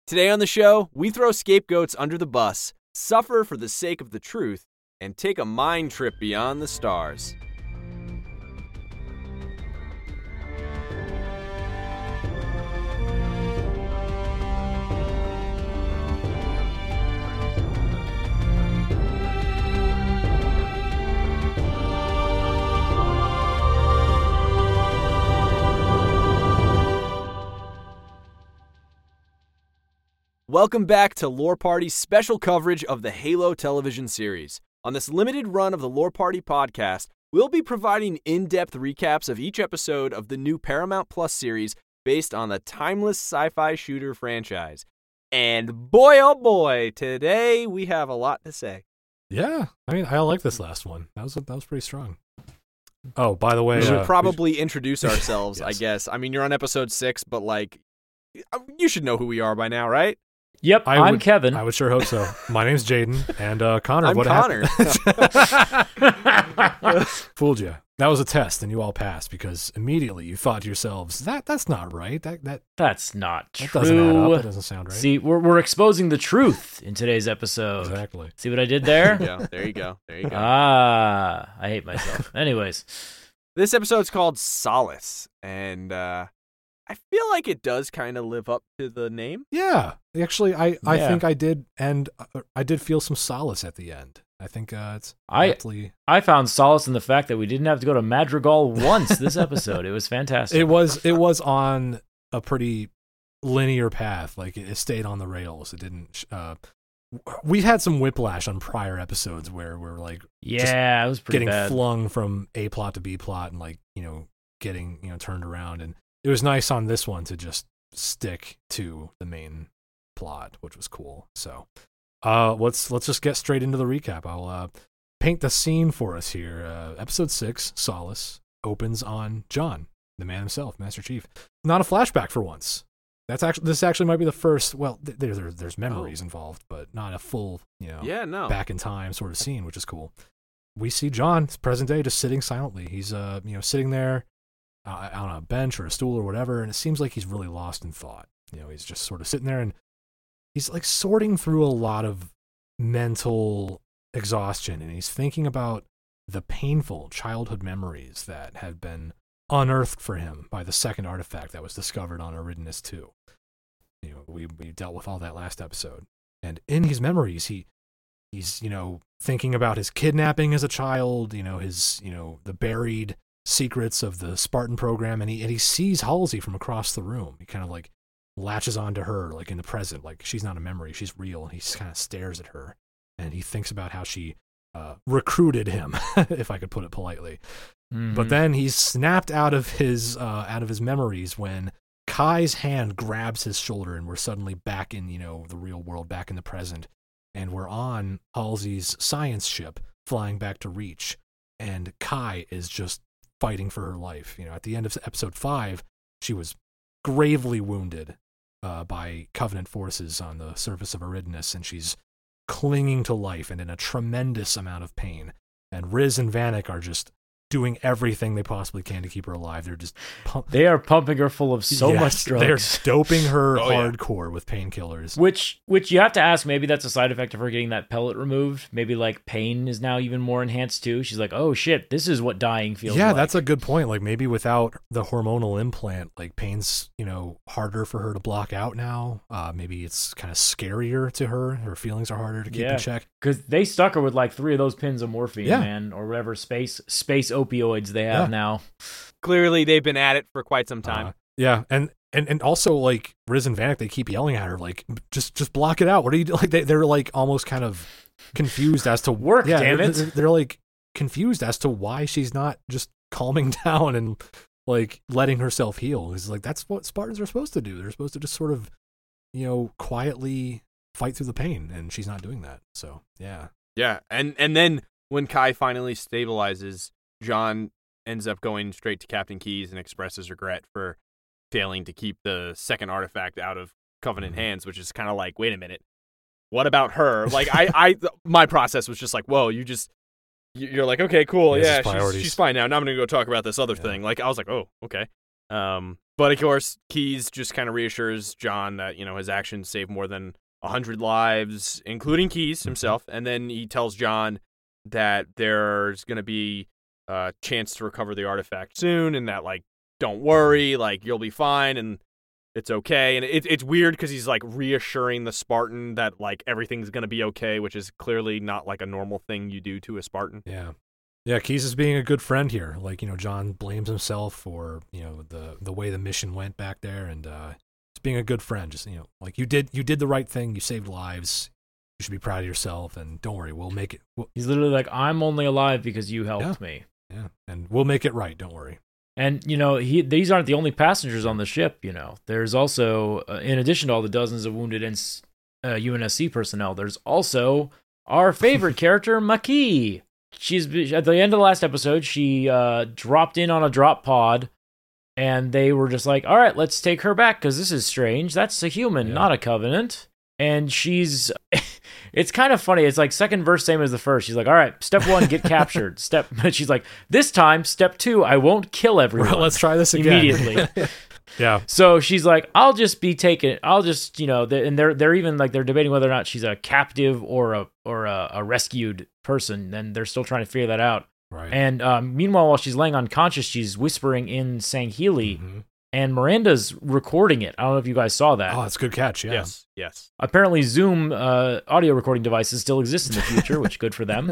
Today on the show, we throw scapegoats under the bus, suffer for the sake of the truth, and take a mind trip beyond the stars. Welcome back to Lore Party's special coverage of the Halo television series. On this limited run of the Lore Party podcast, we'll be providing in-depth recaps of each episode of the new Paramount Plus series based on the timeless sci-fi shooter franchise. And boy, oh boy, today we have a lot to say. Yeah, I mean, I like this last one. That was pretty strong. Oh, by the way, We should probably introduce ourselves, Yes. I guess. I mean, you're on episode 6, but you should know who we are by now, right? Yep, I'm Kevin. I would sure hope so. My name's Jaden, and Connor. I'm what Connor. happened? Fooled you. That was a test, and you all passed because immediately you thought to yourselves, "That's not right. That's not That true. doesn't add up. That doesn't sound right." See, we're exposing the truth in today's episode. Exactly. See what I did there? Yeah, there you go. I hate myself. Anyways, This episode's called Solace, and I feel like it does kind of live up to the name. Yeah, actually, I Yeah. think I did, and I did feel some solace at the end. I think it's I aptly. found solace in the fact that we didn't have to go to Madrigal once this episode. It was fantastic. It was on a pretty linear path. Like it stayed on the rails. It didn't. We had some whiplash on prior episodes where we're like Yeah, it was pretty getting bad. flung from A plot to B plot and getting turned around. And it was nice on this one to just stick to the main plot, which was cool. So let's just get straight into the recap. I'll paint the scene for us here. Episode 6, Solace, opens on John, the man himself, Master Chief. Not a flashback for once. This actually might be the first. Well, there's memories involved, but not a full Yeah, no. back in time sort of scene, which is cool. We see John, it's present day, just sitting silently. He's sitting there on a bench or a stool or whatever, and it seems like he's really lost in thought. He's just sort of sitting there, and he's like sorting through a lot of mental exhaustion, and he's thinking about the painful childhood memories that have been unearthed for him by the second artifact that was discovered on Eridanus 2. We dealt with all that last episode, and in his memories, he's thinking about his kidnapping as a child, his the buried secrets of the Spartan program, and he sees Halsey from across the room. He kind of like latches onto her like in the present, like she's not a memory, she's real, and he kind of stares at her, and he thinks about how she recruited him, if I could put it politely. Mhm. But then he's snapped out of his memories when Kai's hand grabs his shoulder, and we're suddenly back in the real world, back in the present, and we're on Halsey's science ship flying back to Reach, and Kai is just fighting for her life. At the end of episode 5, she was gravely wounded by Covenant forces on the surface of Eridanus, and she's clinging to life and in a tremendous amount of pain. And Riz and Vanek are just doing everything they possibly can to keep her alive. They're just They are pumping her full of so much drugs. They're doping her Oh, yeah. hardcore with painkillers. Which you have to ask, maybe that's a side effect of her getting that pellet removed. Maybe like pain is now even more enhanced too. She's like, oh shit, this is what dying feels like. Yeah, that's a good point. Like maybe without the hormonal implant, like pain's, harder for her to block out now. Maybe it's kind of scarier to her. Her feelings are harder to keep in check. Because they stuck her with like 3 of those pins of morphine, Yeah. man, or whatever space opioids they have Yeah. now. Clearly, they've been at it for quite some time. Yeah, and also like Riz and Vanek, they keep yelling at her like, just block it out. What are you doing? Like they're like almost kind of confused as to Work, damn it. They're like confused as to why she's not just calming down and like letting herself heal. It's like that's what Spartans are supposed to do. They're supposed to just sort of quietly fight through the pain, and she's not doing that. So yeah. Yeah, and then when Kai finally stabilizes, John ends up going straight to Captain Keyes and expresses regret for failing to keep the second artifact out of Covenant hands, which is kind of like, wait a minute, what about her? Like, my process was just like, whoa, you're like, okay, cool, Yeah, yeah, it's priorities. she's fine now. Now I'm gonna go talk about this other Yeah. thing. Like, I was like, oh, okay. But of course, Keyes just kind of reassures John that, his actions saved more than 100 lives, including Keyes himself. And then he tells John that there's going to be a chance to recover the artifact soon, and that, don't worry, you'll be fine, and it's okay. And it's weird because he's, reassuring the Spartan that, everything's going to be okay, which is clearly not, a normal thing you do to a Spartan. Yeah. Yeah, Keyes is being a good friend here. John blames himself for, the way the mission went back there, and just being a good friend. Just, you did the right thing. You saved lives. You should be proud of yourself, and don't worry, we'll make it. He's literally like, I'm only alive because you helped me. Yeah, and we'll make it right, don't worry. And, these aren't the only passengers on the ship, There's also, in addition to all the dozens of wounded UNSC personnel, there's also our favorite character, Makee. She's at the end of the last episode, she dropped in on a drop pod, and they were just like, all right, let's take her back because this is strange. That's a human, not a Covenant. And she's, it's kind of funny. It's like second verse, same as the first. She's like, all right, step 1, get captured. She's like, this time, step 2, I won't kill everyone. Well, let's try this again. Immediately. Yeah. So she's like, I'll just be taken. I'll just, and they're even they're debating whether or not she's a captive or a rescued person. And they're still trying to figure that out. Right. And meanwhile, while she's laying unconscious, she's whispering in Sangheili. Mm-hmm. And Miranda's recording it. I don't know if you guys saw that. Oh, that's a good catch, yeah. Yes. Apparently, Zoom audio recording devices still exist in the future, which good for them.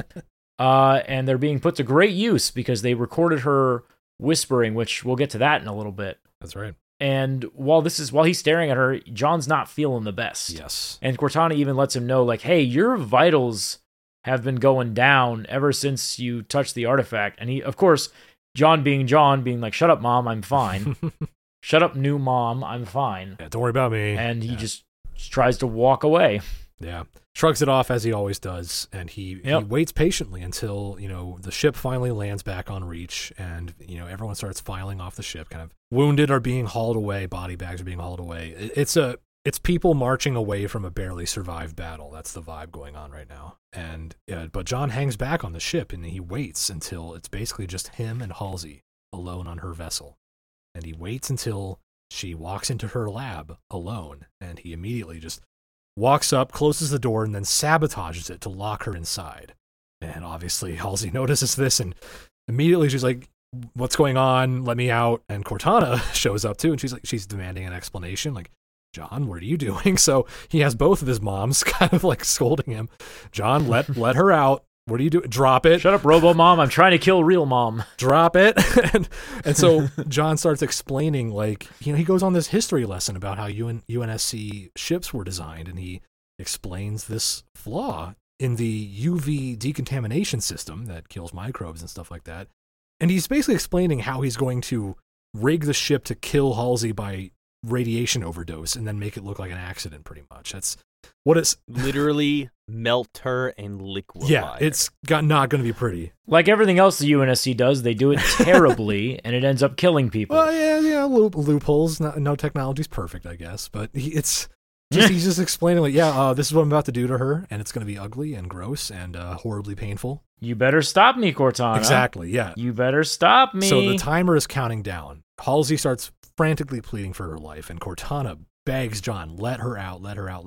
And they're being put to great use because they recorded her whispering, which we'll get to that in a little bit. That's right. And while he's staring at her, John's not feeling the best. Yes. And Cortana even lets him know, hey, your vitals have been going down ever since you touched the artifact. And he, of course, John being like, shut up, Mom, I'm fine. Shut up, new mom, I'm fine. Yeah, don't worry about me. And he just tries to walk away. Yeah. Shrugs it off as he always does, and he waits patiently until, the ship finally lands back on Reach, and, everyone starts filing off the ship, kind of wounded are being hauled away, body bags are being hauled away. It's people marching away from a barely survived battle. That's the vibe going on right now. And but John hangs back on the ship, and he waits until it's basically just him and Halsey alone on her vessel. And he waits until she walks into her lab alone, and he immediately just walks up, closes the door, and then sabotages it to lock her inside. And obviously, Halsey notices this, and immediately she's like, what's going on? Let me out. And Cortana shows up too, and she's demanding an explanation, like, John, what are you doing? So he has both of his moms kind of scolding him. John, let her out. What are you doing? Drop it. Shut up, Robo-Mom. I'm trying to kill real mom. Drop it. and so John starts explaining, he goes on this history lesson about how UNSC ships were designed, and he explains this flaw in the UV decontamination system that kills microbes and stuff like that. And he's basically explaining how he's going to rig the ship to kill Halsey by radiation overdose and then make it look like an accident, pretty much. That's what it's literally melt her and liquefy. Yeah, it's not going to be pretty. Like everything else the UNSC does, they do it terribly, and it ends up killing people. Well, yeah, loopholes. No technology's perfect, I guess, but he's just explaining, this is what I'm about to do to her, and it's going to be ugly and gross and horribly painful. You better stop me, Cortana. Exactly, yeah. You better stop me. So the timer is counting down. Halsey starts frantically pleading for her life, and Cortana begs John, let her out.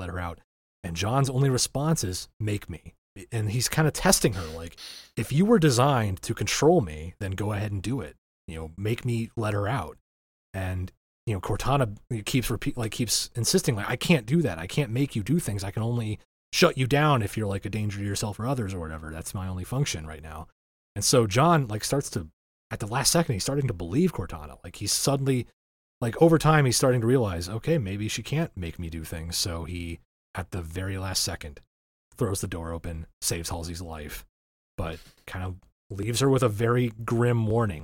And John's only response is, make me. And he's kind of testing her, if you were designed to control me, then go ahead and do it. Make me let her out. And, Cortana keeps insisting, I can't do that. I can't make you do things. I can only shut you down if you're a danger to yourself or others or whatever. That's my only function right now. And so John, starts to, at the last second, he's starting to believe Cortana. He's suddenly, over time, he's starting to realize, okay, maybe she can't make me do things. So he, at the very last second, throws the door open, saves Halsey's life, but kind of leaves her with a very grim warning.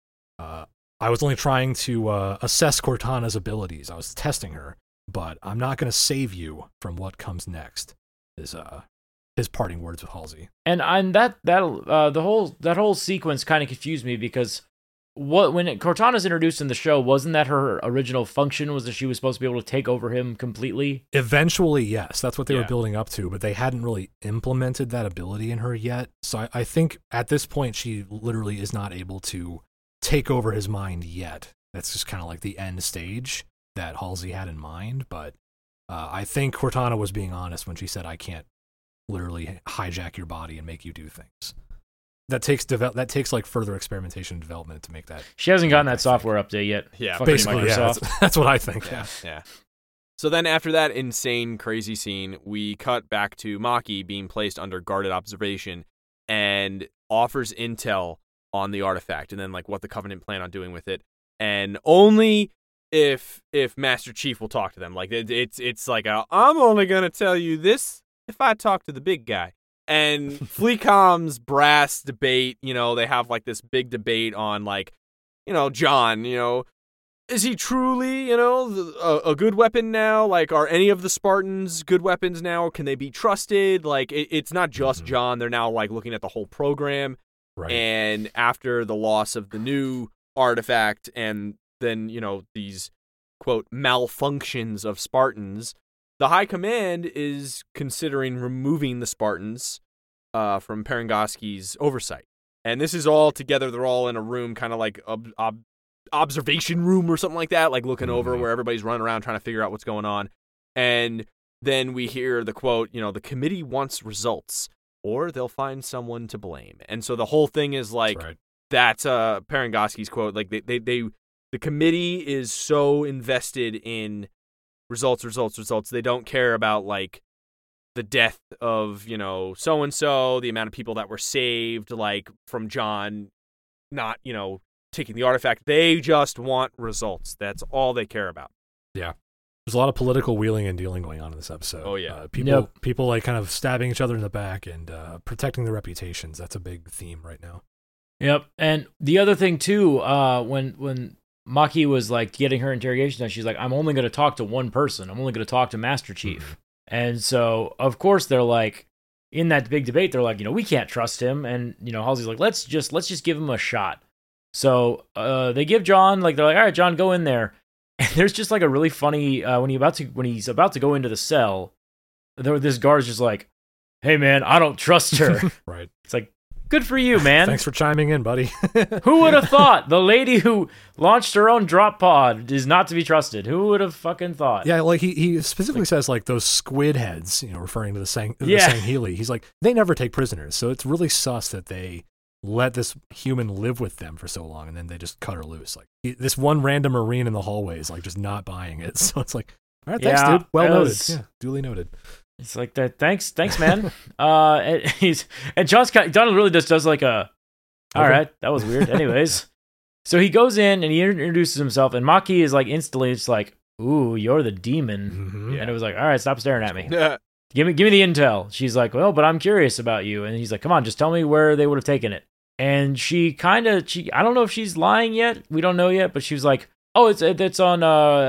I was only trying to assess Cortana's abilities. I was testing her, but I'm not going to save you from what comes next, is his parting words with Halsey. And that whole sequence kind of confused me because when Cortana's introduced in the show, wasn't that her original function, was that she was supposed to be able to take over him completely? Eventually, yes. That's what they were building up to, but they hadn't really implemented that ability in her yet. So I think at this point, she literally is not able to take over his mind yet. that's just kind of like the end stage that Halsey had in mind. But I think Cortana was being honest when she said, I can't literally hijack your body and make you do things. That takes like further experimentation and development to make that. She hasn't gotten that software update yet. Yeah, Fucking basically, Microsoft. yeah, that's what I think. Yeah. So then after that insane, crazy scene, we cut back to Maki being placed under guarded observation and offers intel on the artifact and then like what the Covenant plan on doing with it. And only if Master Chief will talk to them. Like it's like I'm only going to tell you this if I talk to the big guy. And Fleecom's brass debate, they have like this big debate on like, John, is he truly, a good weapon now? Like, are any of the Spartans good weapons now? Can they be trusted? Like, it's not just John. They're now like looking at the whole program. Right. And after the loss of the new artifact and then, these, quote, malfunctions of Spartans, the High Command is considering removing the Spartans from Perengoski's oversight. And this is all together. They're all in a room, kind of like observation room or something like that, like looking over where everybody's running around trying to figure out what's going on. And then we hear the quote, the committee wants results or they'll find someone to blame. And so the whole thing is like, that's Perengoski's quote. Like the committee is so invested in results. They don't care about like the death of, so-and-so, the amount of people that were saved, like from John not, taking the artifact. They just want results. That's all they care about. Yeah. There's a lot of political wheeling and dealing going on in this episode. Oh, yeah. People like kind of stabbing each other in the back and protecting their reputations. That's a big theme right now. Yep. And the other thing, too, when Maki was like getting her interrogation done, she's like, I'm only going to talk to one person. I'm only going to talk to Master Chief. Mm-hmm. And so, of course, they're like, in that big debate, they're like, we can't trust him. And, Halsey's like, let's just give him a shot. So they give John, like, they're like, all right, John, go in there. And there's just like a really funny, when he's about to go into the cell, this guard's just like, hey, man, I don't trust her. Right. It's like, good for you, man. Thanks for chiming in, buddy. Who would have thought the lady who launched her own drop pod is not to be trusted? Who would have fucking thought? Yeah, like he specifically says like those squid heads, referring to the Sangheili. He's like, they never take prisoners. So it's really sus that they let this human live with them for so long and then they just cut her loose. Like this one random Marine in the hallway is like just not buying it. So it's like, all right, thanks, dude. Well noted. Yeah, duly noted. It's like that. Thanks, man. And John really just does like a, all right, that was weird. Anyways, so he goes in and he introduces himself, and Maki is like instantly, it's like, ooh, you're the demon, and it was like, all right, stop staring at me. Give me the intel. She's like, well, but I'm curious about you, and he's like, come on, just tell me where they would have taken it. And she I don't know if she's lying yet. We don't know yet, but she was like, oh, it's on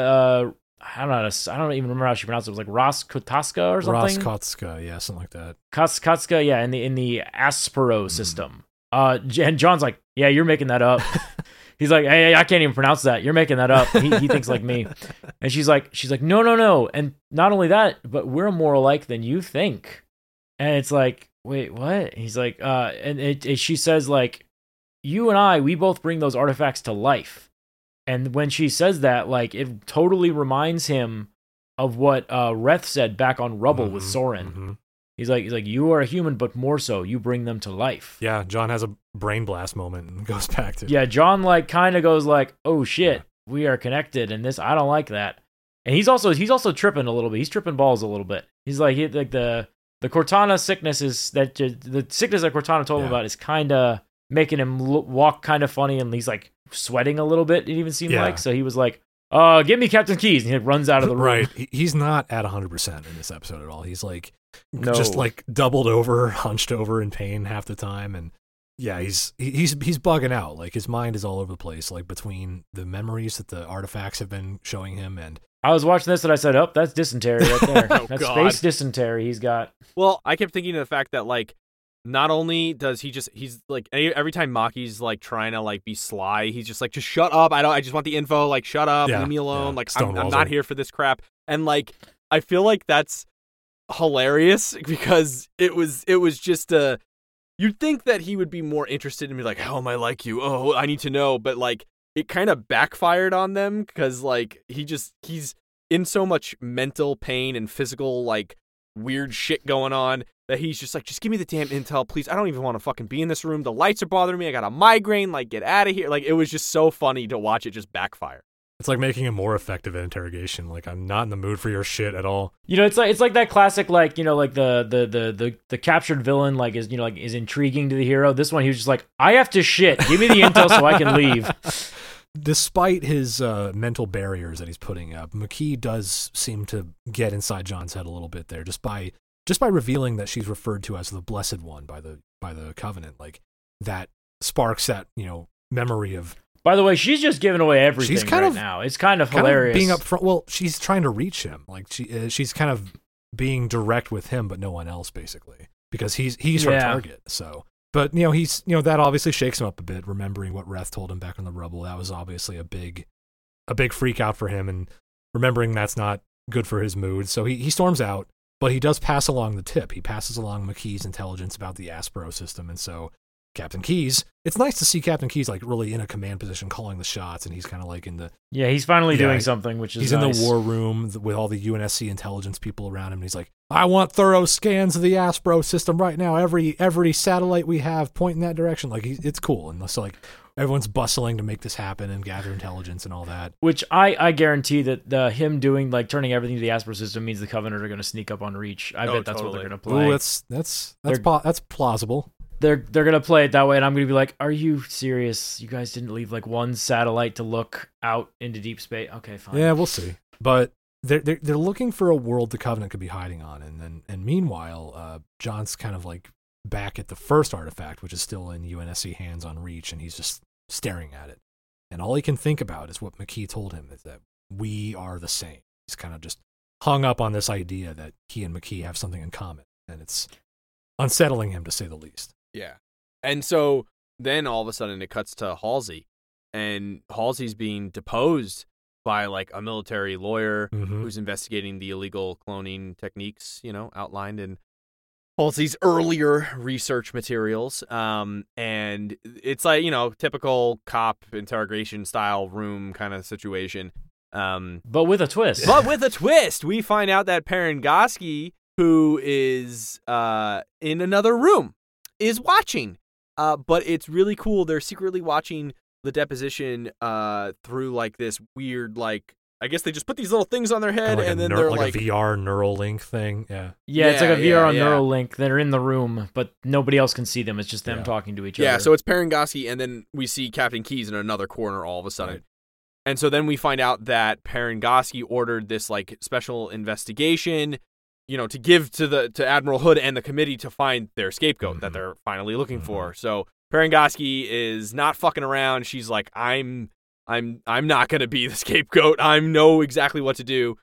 I don't even remember how she pronounced it. It was like Roskotska or something. Roskotska, yeah, something like that. Kotska, yeah, in the Aspero system. And John's like, yeah, you're making that up. He's like, hey, I can't even pronounce that. You're making that up. He thinks like me. And she's like, no. And not only that, but we're more alike than you think. And it's like, wait, what? He's like, she says like, you and I, we both bring those artifacts to life. And when she says that, like, it totally reminds him of what Reth said back on Rubble with Soren. Mm-hmm. He's like, you are a human, but more so, you bring them to life. Yeah, John has a brain blast moment and goes back to. Yeah, John like kind of goes like, oh shit, we are connected, and this I don't like that. And he's also tripping a little bit. He's tripping balls a little bit. He's like, the Cortana sickness is that the sickness that Cortana told him about is kind of making him walk kind of funny, and he's like sweating a little bit. It even seemed like so. He was like, "Give me Captain Keys," and he runs out of the room. Right, he's not at 100% in this episode at all. He's like just like doubled over, hunched over in pain half the time, and yeah, he's bugging out. Like his mind is all over the place, like between the memories that the artifacts have been showing him and. I was watching this and I said, "Oh, that's dysentery right there. That's space dysentery he's got." Well, I kept thinking of the fact that like. Not only does he's like every time Maki's like trying to like be sly, he's just like, just shut up. I just want the info. Like, shut up, leave me alone. Like, I'm not here for this crap. And like, I feel like that's hilarious because it was just you'd think that he would be more interested in me like, how am I like you? Oh, I need to know. But like, it kind of backfired on them because like he's in so much mental pain and physical like weird shit going on that he's just like, just give me the damn intel, please. I don't even want to fucking be in this room. The lights are bothering me. I got a migraine. Like, get out of here. Like, it was just so funny to watch it just backfire. It's like making it more effective at interrogation. Like, I'm not in the mood for your shit at all. You know, it's like that classic, like, you know, like the captured villain, like, is, you know, like, is intriguing to the hero. This one, he was just like, I have to shit. Give me the intel so I can leave. Despite his mental barriers that he's putting up, McKee does seem to get inside John's head a little bit there, just by revealing that she's referred to as the Blessed One by the Covenant. Like, that sparks that, you know, memory of. By the way, she's just giving away everything she's kind right of, now. It's kind of hilarious. Being up front. Well, she's trying to reach him. Like, she's kind of being direct with him, but no one else, basically, because he's her target. So. But, you know, that obviously shakes him up a bit, remembering what Reth told him back on the Rubble. That was obviously a big freak out for him, and remembering that's not good for his mood. So he storms out, but he does pass along the tip. He passes along McKee's intelligence about the Aspero system, and so Captain Keyes, it's nice to see Captain Keyes, like, really in a command position, calling the shots, and he's kind of like in the... Yeah, he's finally doing something, which is He's nice. in the war room with all the UNSC intelligence people around him, and he's like, I want thorough scans of the Aspero system right now. Every satellite we have, point in that direction. Like, it's cool. And so, like, everyone's bustling to make this happen and gather intelligence and all that. Which I guarantee that him doing, like, turning everything to the Aspero system means the Covenant are going to sneak up on Reach. I bet that's what they're going to play. Ooh, that's plausible. They're going to play it that way, and I'm going to be like, are you serious? You guys didn't leave, like, one satellite to look out into deep space? Okay, fine. Yeah, we'll see. But they're looking for a world the Covenant could be hiding on, and meanwhile, John's kind of like back at the first artifact, which is still in UNSC hands on Reach, and he's just staring at it. And all he can think about is what McKee told him, is that we are the same. He's kind of just hung up on this idea that he and McKee have something in common, and it's unsettling him, to say the least. Yeah. And so then all of a sudden it cuts to Halsey, and Halsey's being deposed by like a military lawyer who's investigating the illegal cloning techniques, you know, outlined in Halsey's earlier research materials. And it's like, you know, typical cop interrogation style room kind of situation. But with a twist. We find out that Parangosky, who is in another room, is watching. But it's really cool. They're secretly watching the deposition through like this weird, like, I guess they just put these little things on their head, and then they're like a VR Neuralink thing. Yeah, it's like a VR Neuralink. They're in the room, but nobody else can see them. It's just them talking to each other. Yeah, so it's Parangosky, and then we see Captain Keyes in another corner all of a sudden. Right. And so then we find out that Parangosky ordered this like special investigation, you know, to give to Admiral Hood and the committee to find their scapegoat that they're finally looking for. So Parangosky is not fucking around. She's like, I'm not gonna be the scapegoat. I know exactly what to do.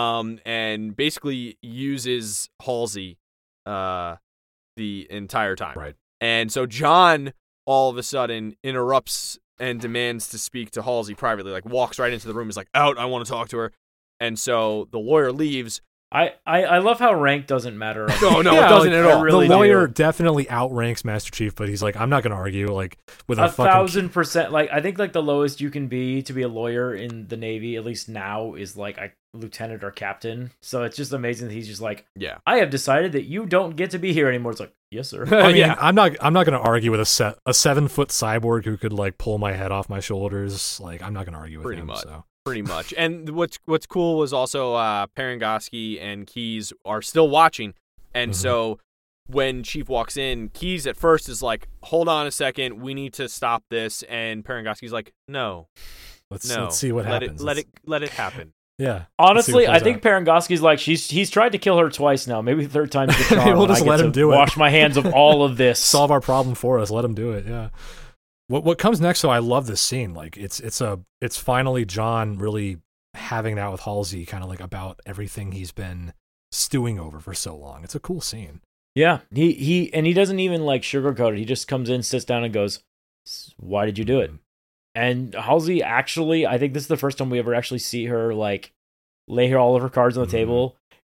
And basically uses Halsey the entire time. Right. And so John all of a sudden interrupts and demands to speak to Halsey privately, like walks right into the room, is like, out, I want to talk to her. And so the lawyer leaves. I love how rank doesn't matter. No, it doesn't at all. The lawyer definitely outranks Master Chief, but he's like, I'm not going to argue. Like, with 1,000%. Like, I think like the lowest you can be to be a lawyer in the Navy, at least now, is like a lieutenant or captain. So it's just amazing that he's just like, yeah, I have decided that you don't get to be here anymore. It's like, yes, sir. I mean, I'm not going to argue with a 7-foot cyborg who could like pull my head off my shoulders. Like, I'm not going to argue with him. So. Pretty much. And what's cool was also Parangosky and Keyes are still watching. And so when Chief walks in, Keyes at first is like, hold on a second, we need to stop this. And Parangosky's like, no. Let's see what happens. Let it happen. Yeah. Honestly, I think Parangosky's like, he's tried to kill her twice now. Maybe the third time's the charm. We'll just let him do it. Wash my hands of all of this. Solve our problem for us. Let him do it. Yeah. What comes next? So I love this scene. Like it's finally John really having it out with Halsey, kind of like about everything he's been stewing over for so long. It's a cool scene. Yeah, he doesn't even like sugarcoat it. He just comes in, sits down, and goes, "Why did you do it?" And Halsey actually, I think this is the first time we ever actually see her like lay all of her cards on the table.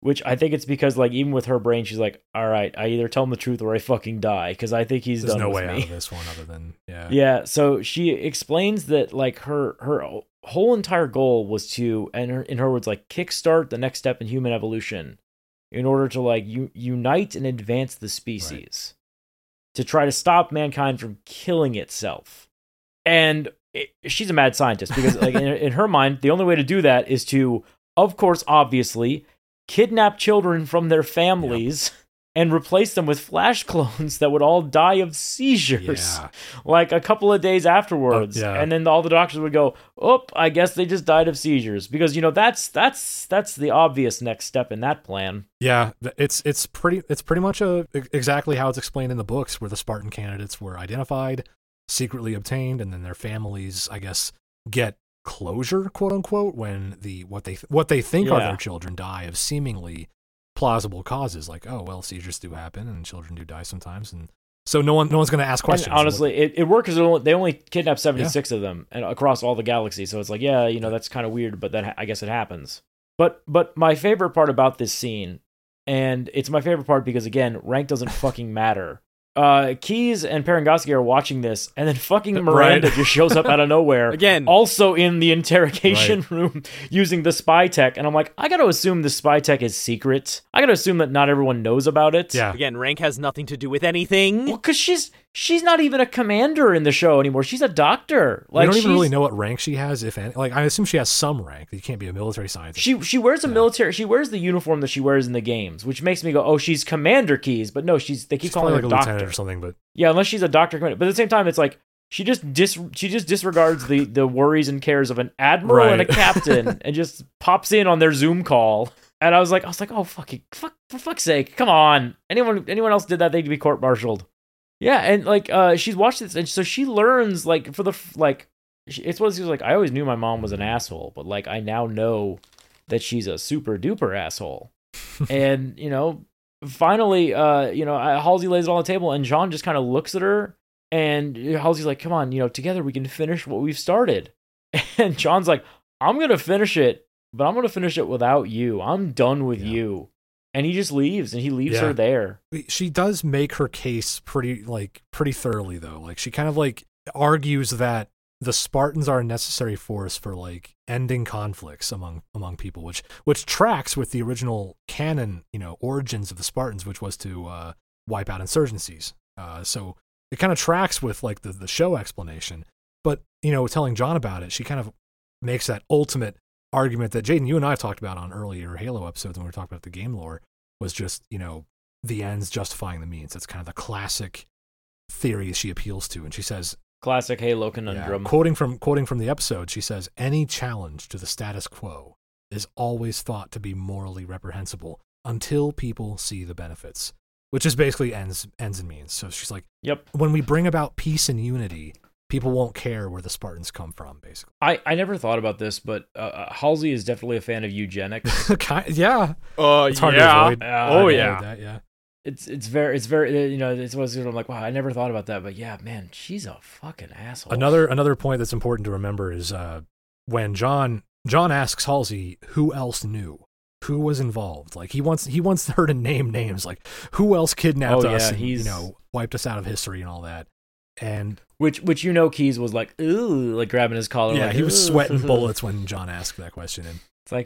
Which I think it's because, like, even with her brain, she's like, all right, I either tell him the truth or I fucking die, because I think he's There's done no with way me. out of this one other than, yeah. Yeah, so she explains that, like, her whole entire goal was to, and in her words, like, kickstart the next step in human evolution in order to, like, unite and advance the species, to try to stop mankind from killing itself. And she's a mad scientist, because, like, in her mind, the only way to do that is to, of course, obviously, kidnap children from their families and replace them with flash clones that would all die of seizures like a couple of days afterwards. And then all the doctors would go, oh, I guess they just died of seizures, because, you know, that's the obvious next step in that plan. Yeah, it's pretty much exactly how it's explained in the books, where the Spartan candidates were identified, secretly obtained, and then their families, I guess, get closure, quote unquote, when what they think are their children die of seemingly plausible causes, like, oh well, seizures do happen and children do die sometimes, and so no one's going to ask questions. And honestly, it worked because they only kidnapped 76 of them and across all the galaxy, so it's like, yeah, you know, that's kind of weird, but then I guess it happens. But my favorite part about this scene, and it's my favorite part because, again, rank doesn't fucking matter. Keyes and Parangosky are watching this, and then fucking Miranda just shows up out of nowhere. Again. Also in the interrogation room using the spy tech. And I'm like, I gotta assume the spy tech is secret. I gotta assume that not everyone knows about it. Yeah. Again, rank has nothing to do with anything. Well, because she's not even a commander in the show anymore. She's a doctor. Like, we don't even really know what rank she has, if any. Like, I assume she has some rank. You can't be a military scientist. She wears a military. She wears the uniform that she wears in the games, which makes me go, oh, she's Commander Keyes. But no, they keep calling her like a doctor lieutenant or something. But yeah, unless she's a doctor commander. But at the same time, it's like she just disregards the worries and cares of an admiral and a captain, and just pops in on their Zoom call. And I was like, oh, fuck, for fuck's sake, come on. Anyone else did that, they'd be court-martialed. Yeah, and like she's watched this, and so she learns, like, it's what she was like, I always knew my mom was an asshole, but, like, I now know that she's a super duper asshole. And, you know, finally, Halsey lays it on the table, and John just kind of looks at her, and Halsey's like, come on, you know, together we can finish what we've started. And John's like, I'm gonna finish it, but I'm gonna finish it without you. I'm done with you. And he just leaves, and he leaves her there. She does make her case pretty thoroughly, though. Like, she kind of, like, argues that the Spartans are a necessary force for, like, ending conflicts among people, which tracks with the original canon, you know, origins of the Spartans, which was to wipe out insurgencies. So it kind of tracks with, like, the show explanation. But, you know, telling John about it, she kind of makes that ultimate argument that Jaden, you and I talked about on earlier Halo episodes when we were talking about the game lore, was just, you know, the ends justifying the means. That's kind of the classic theory she appeals to. And she says, classic Halo conundrum. Quoting from the episode, she says, any challenge to the status quo is always thought to be morally reprehensible until people see the benefits, which is basically ends and means. So she's like, yep, when we bring about peace and unity, people won't care where the Spartans come from, basically. I never thought about this, but Halsey is definitely a fan of eugenics. Yeah. It's hard to avoid. Yeah. It's very, you know, it's what I'm like, wow, I never thought about that, but yeah, man, she's a fucking asshole. Another point that's important to remember is when John asks Halsey who else knew, who was involved. Like, he wants her to name names, like who else kidnapped us and, you know, wiped us out of history and all that. And which you know, Keyes was like, ooh, like grabbing his collar. Yeah, like, he was sweating bullets when John asked that question. And it's like,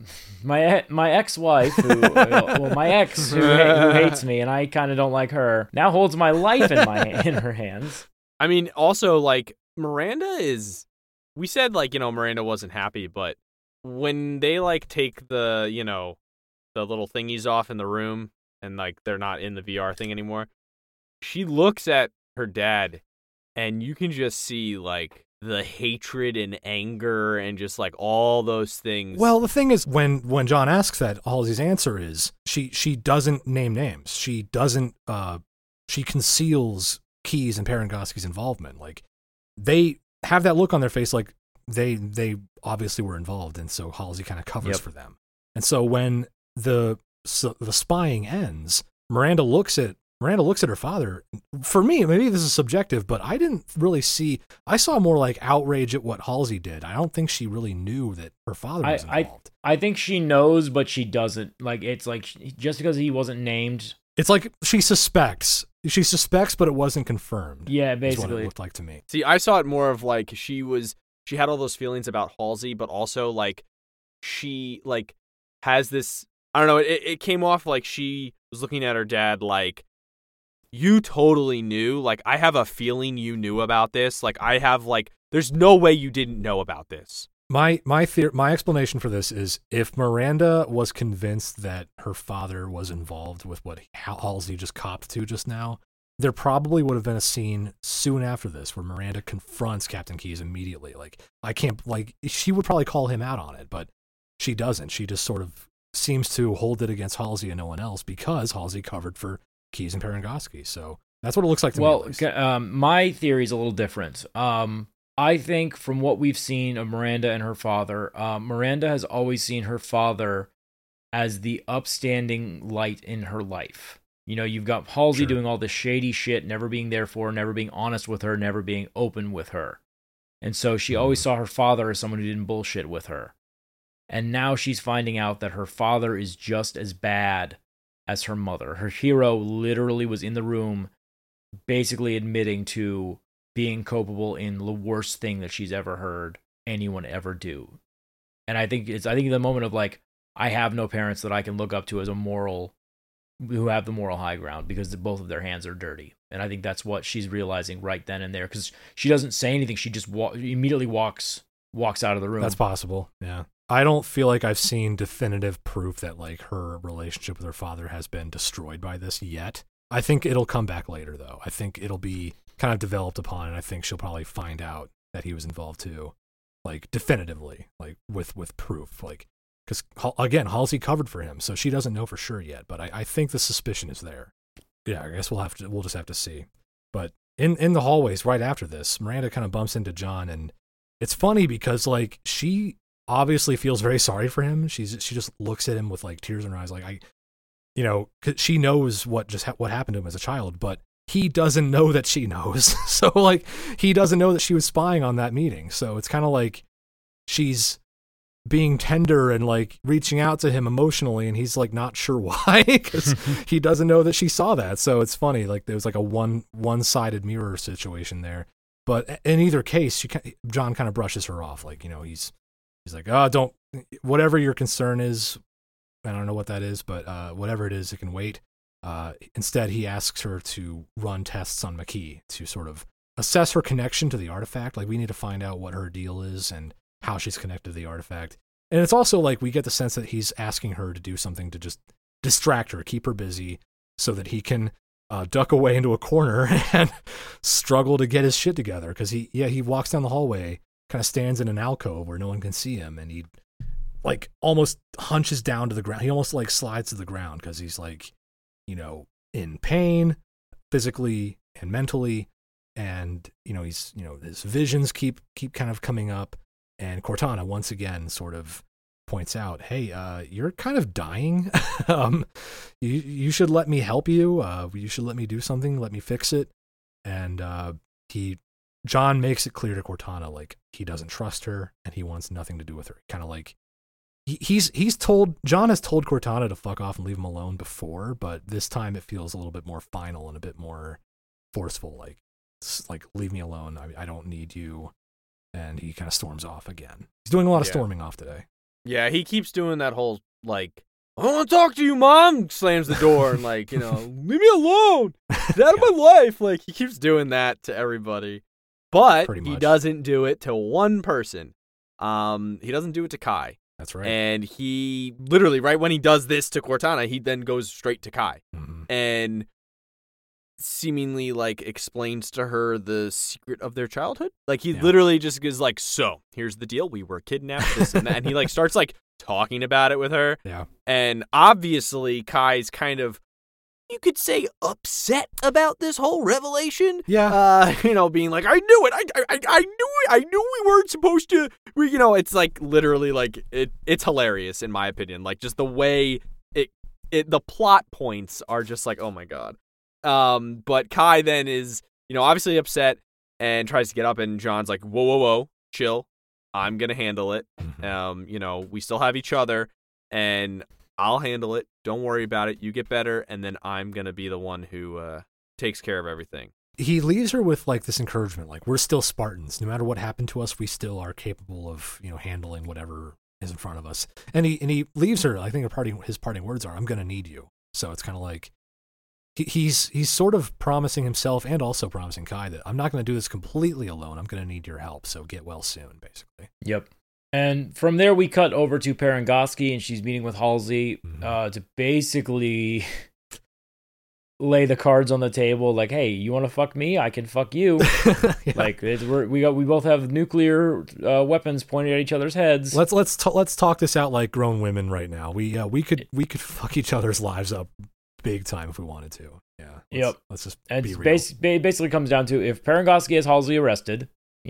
my ex-wife, my ex who hates me, and I kind of don't like her, now holds my life in her hands. I mean, also, like, Miranda is, we said, like, you know, Miranda wasn't happy, but when they, like, take the, you know, the little thingies off in the room and, like, they're not in the VR thing anymore, she looks at her dad and you can just see, like, the hatred and anger and just, like, all those things. Well, the thing is, when John asks that, Halsey's answer is she doesn't name names. She doesn't she conceals Keyes and Parangosky's involvement. Like, they have that look on their face like they obviously were involved, and so Halsey kind of covers for them. And so when the spying ends, Miranda looks at Miranda looks at her father. For me, maybe this is subjective, but I didn't really I saw more like outrage at what Halsey did. I don't think she really knew that her father was involved. I think she knows, but she doesn't. Like, it's like, just because he wasn't named. It's like she suspects. She suspects, but it wasn't confirmed. Yeah, basically. Is what it looked like to me. See, I saw it more of like she had all those feelings about Halsey, but also like she like has this, I don't know, it came off like she was looking at her dad like, you totally knew. Like, I have a feeling you knew about this. Like, I have like, there's no way you didn't know about this. My explanation for this is if Miranda was convinced that her father was involved with what Halsey just copped to just now, there probably would have been a scene soon after this where Miranda confronts Captain Keyes immediately. Like, she would probably call him out on it, but she doesn't. She just sort of seems to hold it against Halsey and no one else because Halsey covered for Keyes and Parangosky. So that's what it looks like to me. Well, my theory is a little different. I think from what we've seen of Miranda and her father, Miranda has always seen her father as the upstanding light in her life. You know, you've got Halsey doing all this shady shit, never being there for her, never being honest with her, never being open with her. And so she always saw her father as someone who didn't bullshit with her. And now she's finding out that her father is just as bad as her mother. Her hero literally was in the room basically admitting to being culpable in the worst thing that she's ever heard anyone ever do. And I think the moment of like, I have no parents that I can look up to as who have the moral high ground because both of their hands are dirty. And I think that's what she's realizing right then and there, because she doesn't say anything. She just immediately walks out of the room. That's possible. Yeah. I don't feel like I've seen definitive proof that like her relationship with her father has been destroyed by this yet. I think it'll come back later though. I think it'll be kind of developed upon, and I think she'll probably find out that he was involved too, like definitively, like with proof, like because again, Halsey covered for him, so she doesn't know for sure yet. But I think the suspicion is there. Yeah, I guess we'll just have to see. But in the hallways right after this, Miranda kind of bumps into John, and it's funny because like she obviously feels very sorry for him. She just looks at him with like tears in her eyes, like cause she knows what happened to him as a child, but he doesn't know that she knows. So like he doesn't know that she was spying on that meeting. So it's kind of like she's being tender and like reaching out to him emotionally, and he's like not sure why because he doesn't know that she saw that. So it's funny, like there was like a one-sided mirror situation there. But in either case, John kind of brushes her off, like he's like, oh, don't, whatever your concern is, I don't know what that is, but whatever it is, it can wait. Instead, he asks her to run tests on Makee to sort of assess her connection to the artifact. Like, we need to find out what her deal is and how she's connected to the artifact. And it's also like we get the sense that he's asking her to do something to just distract her, keep her busy, so that he can duck away into a corner and struggle to get his shit together. Because he walks down the hallway, kind of stands in an alcove where no one can see him, and he like almost hunches down to the ground. He almost like slides to the ground because he's like, in pain, physically and mentally, and he's his visions keep kind of coming up, and Cortana once again sort of points out, hey, you're kind of dying. You should let me help you. You should let me do something. Let me fix it. And John makes it clear to Cortana like he doesn't trust her and he wants nothing to do with her. Kind of like John has told Cortana to fuck off and leave him alone before, but this time it feels a little bit more final and a bit more forceful. Like leave me alone. I don't need you. And he kind of storms off again. He's doing a lot of storming off today. Yeah, he keeps doing that whole like, I want to talk to you, Mom. Slams the door and like, leave me alone. Get out of my life. Like, he keeps doing that to everybody, but he doesn't do it to one person. He doesn't do it to Kai. That's right. And he literally, right when he does this to Cortana, he then goes straight to Kai and seemingly like explains to her the secret of their childhood. Like he literally just goes like, so here's the deal. We were kidnapped, this and that. And he like starts like talking about it with her. Yeah. And obviously Kai's kind of, you could say, upset about this whole revelation. Yeah. Being like, I knew it. I knew it. I knew we weren't supposed to. It's like literally like it's hilarious in my opinion. Like just the way the plot points are just like, oh my God. But Kai then is, obviously upset and tries to get up, and John's like, whoa, chill. I'm going to handle it. We still have each other, and I'll handle it. Don't worry about it. You get better, and then I'm going to be the one who takes care of everything. He leaves her with like this encouragement, like, we're still Spartans. No matter what happened to us, we still are capable of, handling whatever is in front of us. And he leaves her, I think his parting words are, I'm going to need you. So it's kind of like, he's sort of promising himself and also promising Kai that I'm not going to do this completely alone. I'm going to need your help. So get well soon, basically. Yep. And from there, we cut over to Parangoski, and she's meeting with Halsey to basically lay the cards on the table. Like, hey, you want to fuck me? I can fuck you. Yeah. Like, we both have nuclear weapons pointed at each other's heads. Let's talk this out like grown women right now. We could fuck each other's lives up big time if we wanted to. Yeah. Let's just be real. Basically comes down to, if Parangoski has Halsey arrested,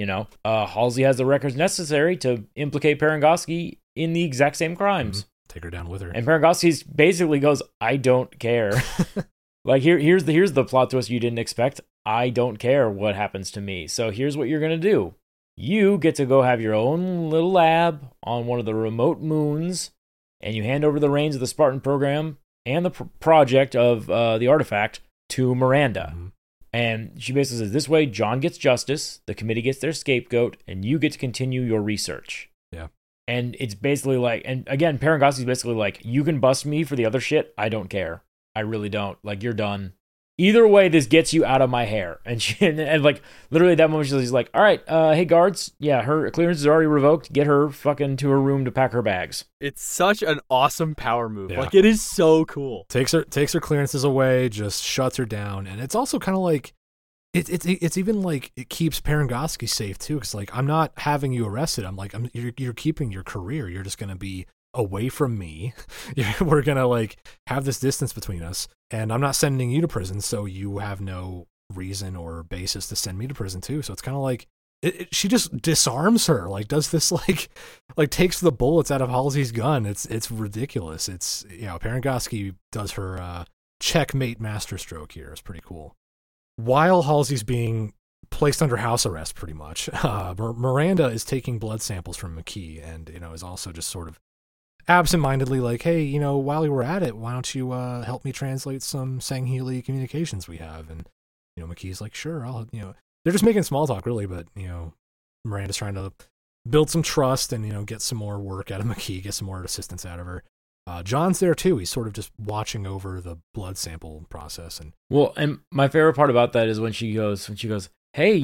Halsey has the records necessary to implicate Parangoski in the exact same crimes. Take her down with her. And Parangoski basically goes, I don't care. Like, here's the plot twist you didn't expect. I don't care what happens to me. So here's what you're going to do. You get to go have your own little lab on one of the remote moons, and you hand over the reins of the Spartan program and the project of the artifact to Miranda. And she basically says, this way, John gets justice, the committee gets their scapegoat, and you get to continue your research. Yeah. And it's basically like, and again, Parangoski's basically like, you can bust me for the other shit. I don't care. I really don't. Like, you're done. Either way, this gets you out of my hair. And and like, literally at that moment, she's like, all right, hey, guards. Yeah, her clearance is already revoked. Get her fucking to her room to pack her bags. It's such an awesome power move. Yeah. Like, it is so cool. Takes her clearances away, just shuts her down. And it's also kind of like, it's even like it keeps Parangoski safe too. Cause like, I'm not having you arrested. I'm like, you're keeping your career. You're just going to be away from me. We're going to like have this distance between us, and I'm not sending you to prison. So you have no reason or basis to send me to prison too. So it's kind of like, she just disarms her, like does this like takes the bullets out of Halsey's gun. It's ridiculous. It's, Parangoski does her checkmate masterstroke here. It's pretty cool. While Halsey's being placed under house arrest, pretty much, Miranda is taking blood samples from McKee, and is also just sort of absentmindedly like, hey, while you were at it, why don't you help me translate some Sangheili communications we have? And McKee's like, sure, I'll they're just making small talk really, but Miranda's trying to build some trust and get some more work out of McKee, get some more assistance out of her. John's there too. He's sort of just watching over the blood sample process. And my favorite part about that is when she goes, hey,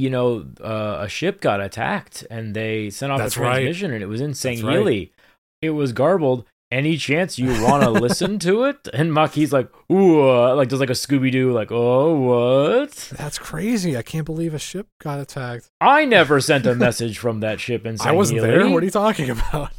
a ship got attacked and they sent off a transmission, and it was in Sangheili. Right. It was garbled. Any chance you want to listen to it? And McKee's like, ooh, like does like a Scooby-Doo, like, oh, what? That's crazy. I can't believe a ship got attacked. I never sent a message from that ship in Sangheili. I wasn't there. What are you talking about?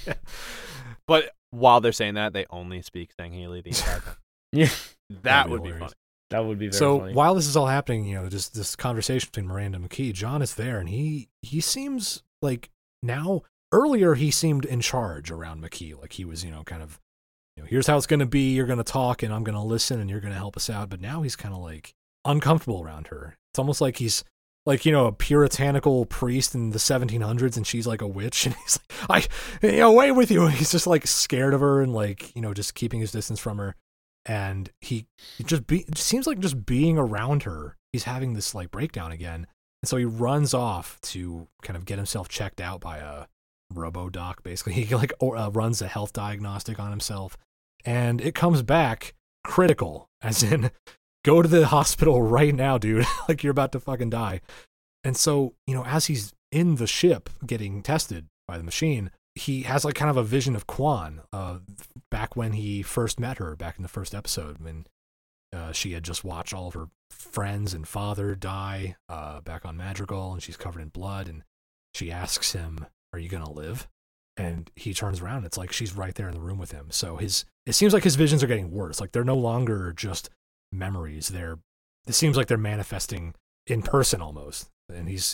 But while they're saying that, they only speak Sangheili the entire time. Yeah. That would be funny. That would be very funny. So while this is all happening, just this conversation between Miranda and McKee, John is there, and he seems like now. Earlier, he seemed in charge around McKee, like he was, kind of, here's how it's going to be. You're going to talk, and I'm going to listen, and you're going to help us out. But now he's kind of like uncomfortable around her. It's almost like he's like, a puritanical priest in the 1700s, and she's like a witch, and he's like, away with you. He's just like scared of her and like, just keeping his distance from her. And it seems like just being around her, he's having this like breakdown again. And so he runs off to kind of get himself checked out by a RoboDoc. Basically, he like runs a health diagnostic on himself, and it comes back critical, as in, go to the hospital right now, dude. Like, you're about to fucking die. And so, as he's in the ship getting tested by the machine, he has like kind of a vision of Kwan, back when he first met her, back in the first episode, when she had just watched all of her friends and father die back on Madrigal, and she's covered in blood, and she asks him, are you going to live? And he turns around. It's like she's right there in the room with him. So it seems like his visions are getting worse. Like, they're no longer just memories. It seems like they're manifesting in person almost. And he's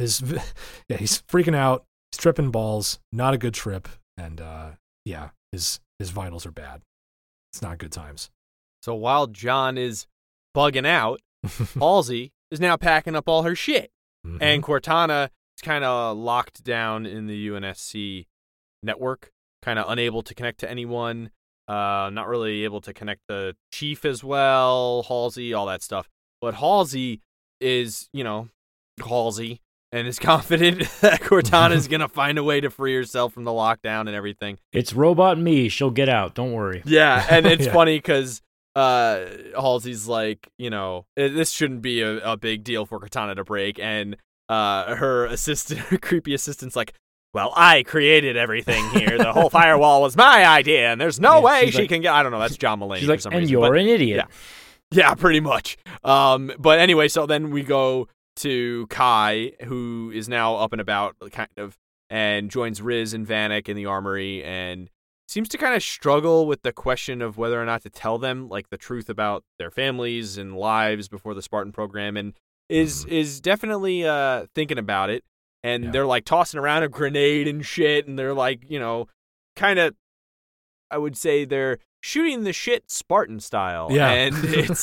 freaking out. He's tripping balls. Not a good trip. And his vitals are bad. It's not good times. So while John is bugging out, Halsey is now packing up all her shit. Mhm. And Cortana is kind of locked down in the UNSC network, kind of unable to connect to anyone, not really able to connect the chief as well, Halsey, all that stuff. But Halsey is, Halsey, and is confident that Cortana is going to find a way to free herself from the lockdown and everything. It's Robot Me. She'll get out. Don't worry. Yeah, and it's Yeah. funny because Halsey's like, this shouldn't be a big deal for Cortana to break, and her assistant, her creepy assistant's like, well, I created everything here. The whole firewall was my idea, and there's no way she's she like- can get. I don't know. That's John Mulaney She's for like, some and reason. you're but- an idiot. Yeah, pretty much. But anyway, so then we go to Kai, who is now up and about, kind of, and joins Riz and Vanek in the armory, and seems to kind of struggle with the question of whether or not to tell them, like, the truth about their families and lives before the Spartan program, and is definitely thinking about it. And Yeah. they're like tossing around a grenade and shit, and they're like, kind of, I would say they're shooting the shit Spartan style. Yeah. And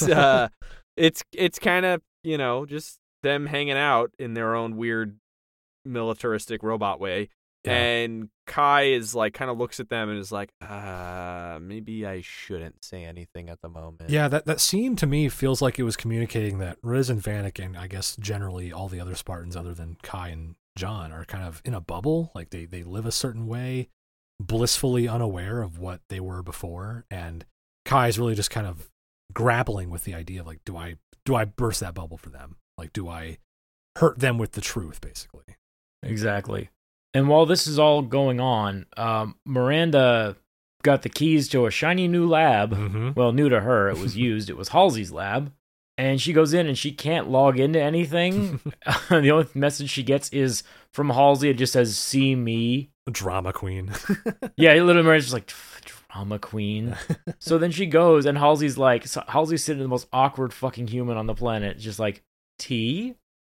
it's kind of, just them hanging out in their own weird militaristic robot way. Yeah. And Kai is like, kind of looks at them and is like, maybe I shouldn't say anything at the moment. Yeah, that scene to me feels like it was communicating that Riz and Vanek, and I guess generally all the other Spartans other than Kai and John, are kind of in a bubble. Like they live a certain way, blissfully unaware of what they were before. And Kai's really just kind of grappling with the idea of like, do I burst that bubble for them? Like, do I hurt them with the truth, basically? Exactly. And while this is all going on, Miranda got the keys to a shiny new lab. Mm-hmm. Well, new to her. It was used. It was Halsey's lab. And she goes in and she can't log into anything. The only message she gets is from Halsey. It just says, see me. Drama queen. Yeah, literally Miranda's just like, drama queen. So then she goes and Halsey's sitting the most awkward fucking human on the planet. Just like, tea?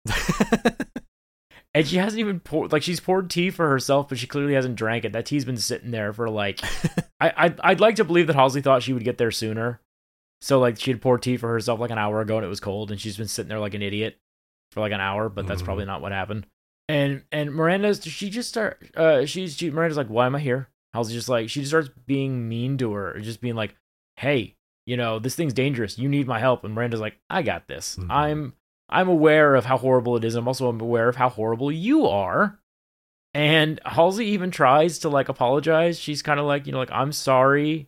And she hasn't even poured, she's poured tea for herself, but she clearly hasn't drank it. That tea's been sitting there for I'd like to believe that Halsey thought she would get there sooner. So she had poured tea for herself an hour ago and it was cold and she's been sitting there like an idiot for an hour, but that's probably not what happened. And Miranda's like, why am I here? Halsey she just starts being mean to her, just being like, hey, this thing's dangerous. You need my help. And Miranda's like, I got this. Mm-hmm. I'm aware of how horrible it is. I'm also aware of how horrible you are. And Halsey even tries to apologize. She's kind of like, I'm sorry.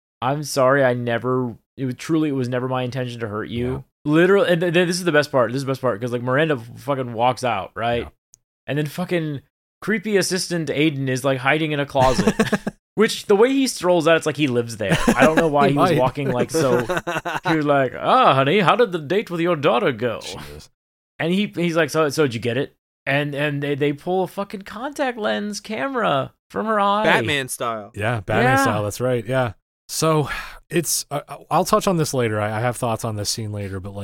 It was never my intention to hurt you. Yeah. Literally. And then this is the best part. Because Miranda fucking walks out, right? Yeah. And then fucking creepy assistant Aiden is hiding in a closet. Which the way he strolls out, it's like he lives there. I don't know why he was might. walking so. He was like, honey, how did the date with your daughter go? Jesus. And he's like, so did you get it? And they pull a fucking contact lens camera from her eye. Batman style. Yeah, Batman Yeah. style. That's right. Yeah. So it's. I'll touch on this later. I have thoughts on this scene later, but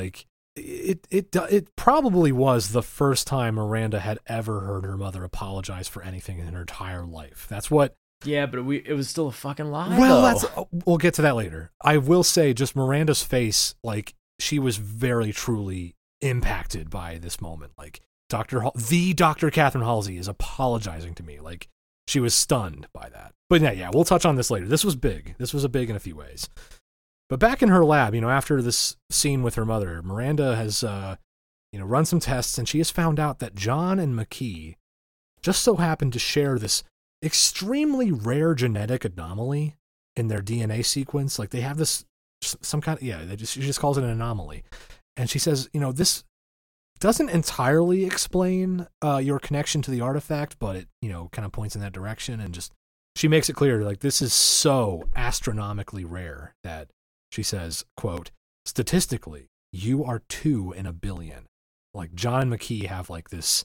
it probably was the first time Miranda had ever heard her mother apologize for anything in her entire life. That's what. Yeah, but it was still a fucking lie. Well, we'll get to that later. I will say, just Miranda's face, she was very truly impacted by this moment. The Dr. Catherine Halsey is apologizing to me. She was stunned by that. But yeah, we'll touch on this later. This was big. This was big in a few ways. But back in her lab, after this scene with her mother, Miranda has, run some tests, and she has found out that John and McKee just so happened to share this extremely rare genetic anomaly in their DNA sequence. They have this some kind of, she just calls it an anomaly. And she says, this doesn't entirely explain your connection to the artifact, but it, kind of points in that direction. And just, she makes it clear, this is so astronomically rare that she says, quote, statistically, you are 2 in a billion. John and McKee have this,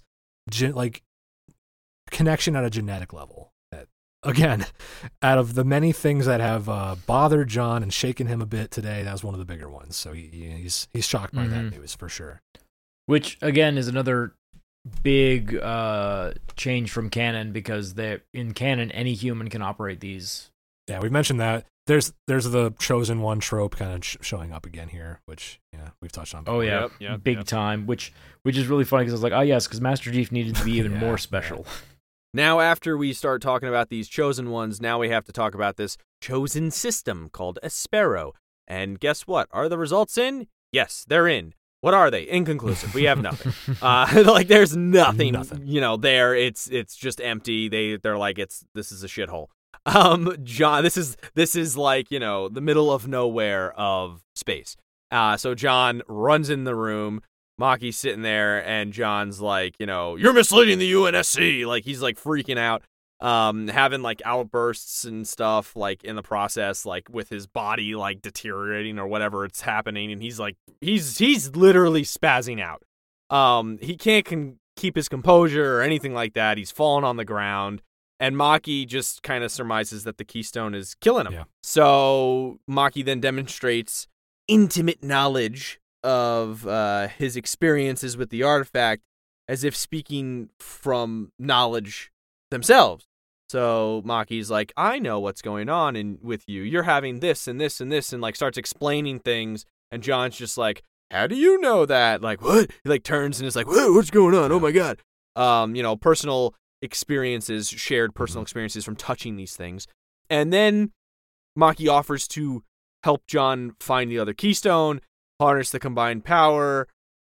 connection at a genetic level that, again, out of the many things that have bothered John and shaken him a bit today, that was one of the bigger ones. So he's shocked by that news for sure. Which again is another big change from canon, because in canon any human can operate these. Yeah, we've mentioned that. There's the chosen one trope kind of showing up again here, which Yeah, we've touched on. Oh yeah, big time. Which is really funny because I was like, oh yes, because Master Chief needed to be even more special. Now, after we start talking about these chosen ones, now we have to talk about this chosen system called Espero. And guess what? Are the results in? Yes, they're in. What are they? Inconclusive. We have nothing. There's nothing. There. It's just empty. They're like this is a shithole. John, this is like the middle of nowhere of space. So John runs in the room. Maki's sitting there, and John's like, you're misleading the UNSC. Like he's like freaking out, having like outbursts and stuff, like in the process, like with his body like deteriorating or whatever it's happening, and he's like, he's literally spazzing out. He can't keep his composure or anything like that. He's falling on the ground. And Maki just kind of surmises that the Keystone is killing him. Yeah. So Maki then demonstrates intimate knowledge of his experiences with the artifact as if speaking from knowledge themselves. So Maki's like, I know what's going on with you. You're having this and this and this, and like starts explaining things. And John's just like, how do you know that? Like, what? He like turns and is like, whoa, what's going on? Oh my God. Personal experiences, shared personal experiences from touching these things. And then Maki offers to help John find the other Keystone, harness the combined power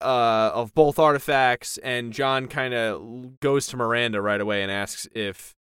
of both artifacts, and John kind of goes to Miranda right away and asks if,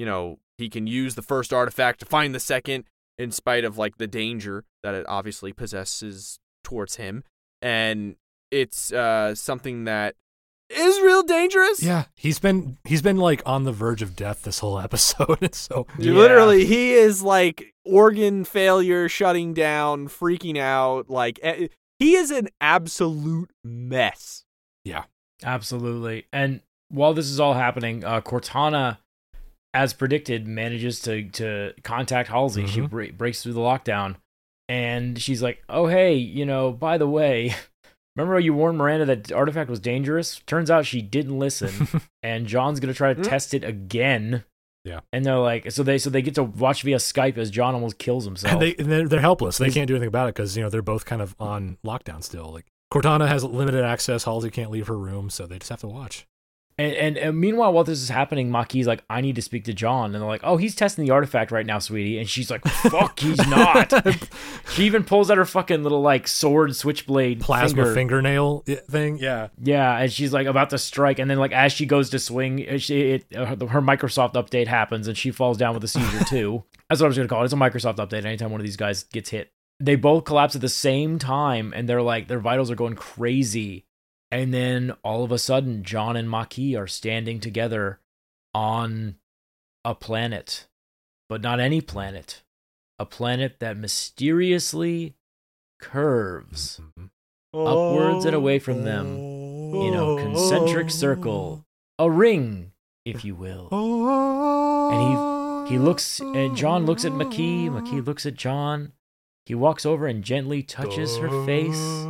he can use the first artifact to find the second in spite of like the danger that it obviously possesses towards him. And it's something that is real dangerous. Yeah, he's been like on the verge of death this whole episode. So literally, he is like organ failure, shutting down, freaking out. Like he is an absolute mess. Yeah, absolutely. And while this is all happening, Cortana, as predicted, manages to contact Halsey. She breaks through the lockdown, and she's like, "Oh hey, by the way." Remember how you warned Miranda that the artifact was dangerous? Turns out she didn't listen, and John's gonna try to test it again. Yeah, and they're like, so they get to watch via Skype as John almost kills himself. And they're helpless. They can't do anything about it because they're both kind of on lockdown still. Like Cortana has limited access. Halsey can't leave her room, so they just have to watch. And meanwhile, while this is happening, Maki's like, I need to speak to John. And they're like, oh, he's testing the artifact right now, sweetie. And she's like, fuck, he's not. She even pulls out her fucking little like sword switchblade plasma fingernail thing. Yeah. Yeah. And she's like about to strike. And then like as she goes to swing, her Microsoft update happens and she falls down with a seizure too. That's what I was going to call it. It's a Microsoft update. Anytime one of these guys gets hit, they both collapse at the same time. And they're like, their vitals are going crazy. And then all of a sudden, John and Maki are standing together on a planet, but not any planet, a planet that mysteriously curves upwards and away from them in a concentric circle, a ring, if you will. And he looks, and John looks at Maki, Maki looks at John. He walks over and gently touches her face.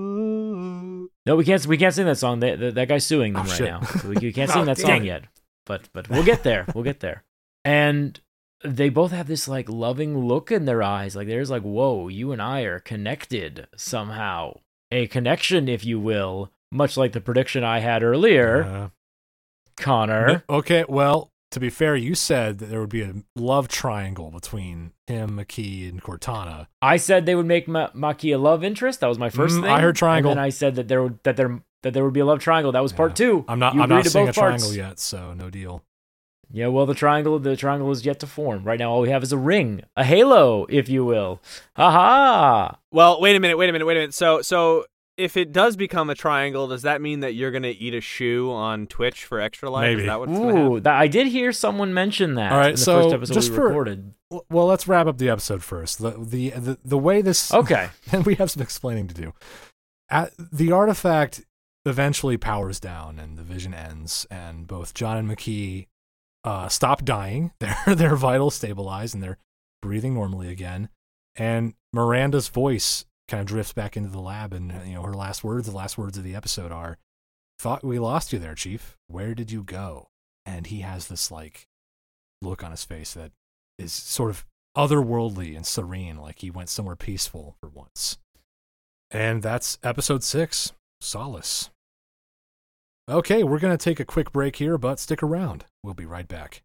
No, we can't sing that song. That guy's suing them right now. So we can't sing that song yet. But we'll get there. We'll get there. And they both have this like loving look in their eyes. Like there's like, whoa, you and I are connected somehow. A connection, if you will, much like the prediction I had earlier. Connor. Okay, well, to be fair, you said that there would be a love triangle between him, Maki, and Cortana. I said they would make Maki a love interest. That was my first thing. I heard triangle. And then I said that there would be a love triangle. That was part two. I'm not seeing a triangle yet, so no deal. Yeah, well, the triangle is yet to form. Right now, all we have is a ring, a halo, if you will. Ha. Well, wait a minute. So if it does become a triangle, does that mean that you're going to eat a shoe on Twitch for Extra Life? Maybe. Is that what's going to happen? I did hear someone mention that. All right, in the so first episode just we recorded. Well, let's wrap up the episode first. The way this... Okay. And we have some explaining to do. The artifact eventually powers down and the vision ends, and both John and Maki stop dying. Their vitals stabilize and they're breathing normally again. And Miranda's voice kind of drifts back into the lab, and her the last words of the episode are, "Thought we lost you there, Chief. Where did you go?" And he has this like look on his face that is sort of otherworldly and serene, like he went somewhere peaceful for once. And that's episode 6, Solace. Okay, we're going to take a quick break here, but stick around. We'll be right back.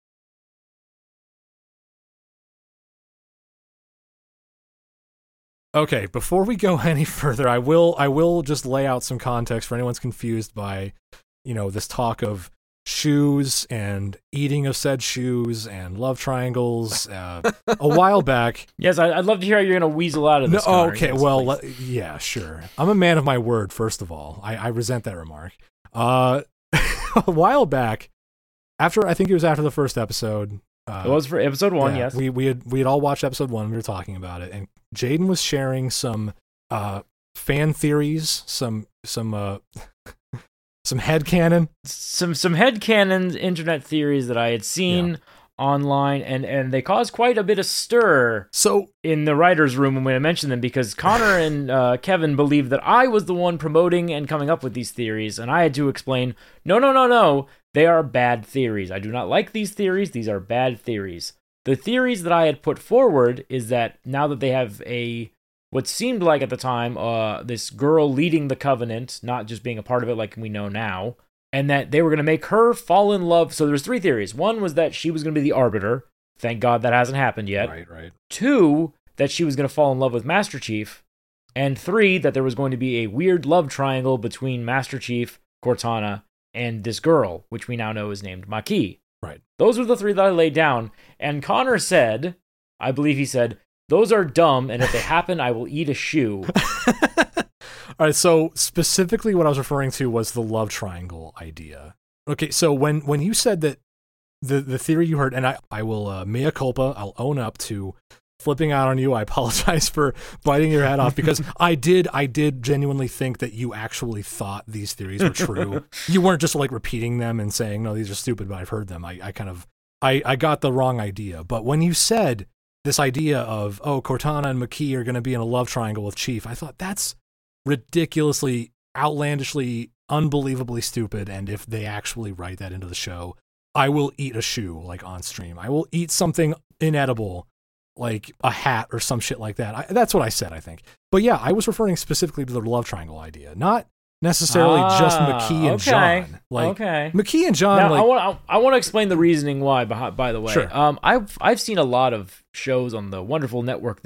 Okay, before we go any further, I will just lay out some context for anyone's confused by, this talk of shoes and eating of said shoes and love triangles. A while back. Yes, I'd love to hear how you're going to weasel out of this. No, okay, yes, well, yeah, sure. I'm a man of my word, first of all. I resent that remark. A while back, I think it was after the first episode. It was for episode 1, yes. We had all watched episode 1. We were talking about it, and Jaden was sharing some fan theories, some headcanon. Some headcanon internet theories that I had seen online, and they caused quite a bit of stir in the writer's room when I mentioned them, because Connor and Kevin believed that I was the one promoting and coming up with these theories, and I had to explain, no, they are bad theories. I do not like these theories. These are bad theories. The theories that I had put forward is that now that they have what seemed like at the time, this girl leading the Covenant, not just being a part of it like we know now, and that they were going to make her fall in love. So there's 3 theories. One was that she was going to be the Arbiter. Thank God that hasn't happened yet. Right. 2, that she was going to fall in love with Master Chief. And 3, that there was going to be a weird love triangle between Master Chief, Cortana, and this girl, which we now know is named Makee. Right. Those were the 3 that I laid down. And Connor said, I believe he said, those are dumb, and if they happen, I will eat a shoe. All right, so specifically what I was referring to was the love triangle idea. Okay, so when you said that the theory you heard, and I will mea culpa, I'll own up to flipping out on you. I apologize for biting your head off, because I did genuinely think that you actually thought these theories were true. You weren't just like repeating them and saying, no, these are stupid, but I've heard them. I got the wrong idea. But when you said this idea of, Cortana and Makee are going to be in a love triangle with Chief, I thought that's ridiculously, outlandishly, unbelievably stupid. And if they actually write that into the show, I will eat a shoe, like on stream. I will eat something inedible, like a hat or some shit like that. That's what I said, I think. But yeah, I was referring specifically to the love triangle idea, not necessarily just Makee and John. Makee and John. Now, I want to explain the reasoning why. By the way, sure. I've seen a lot of shows on the wonderful network, the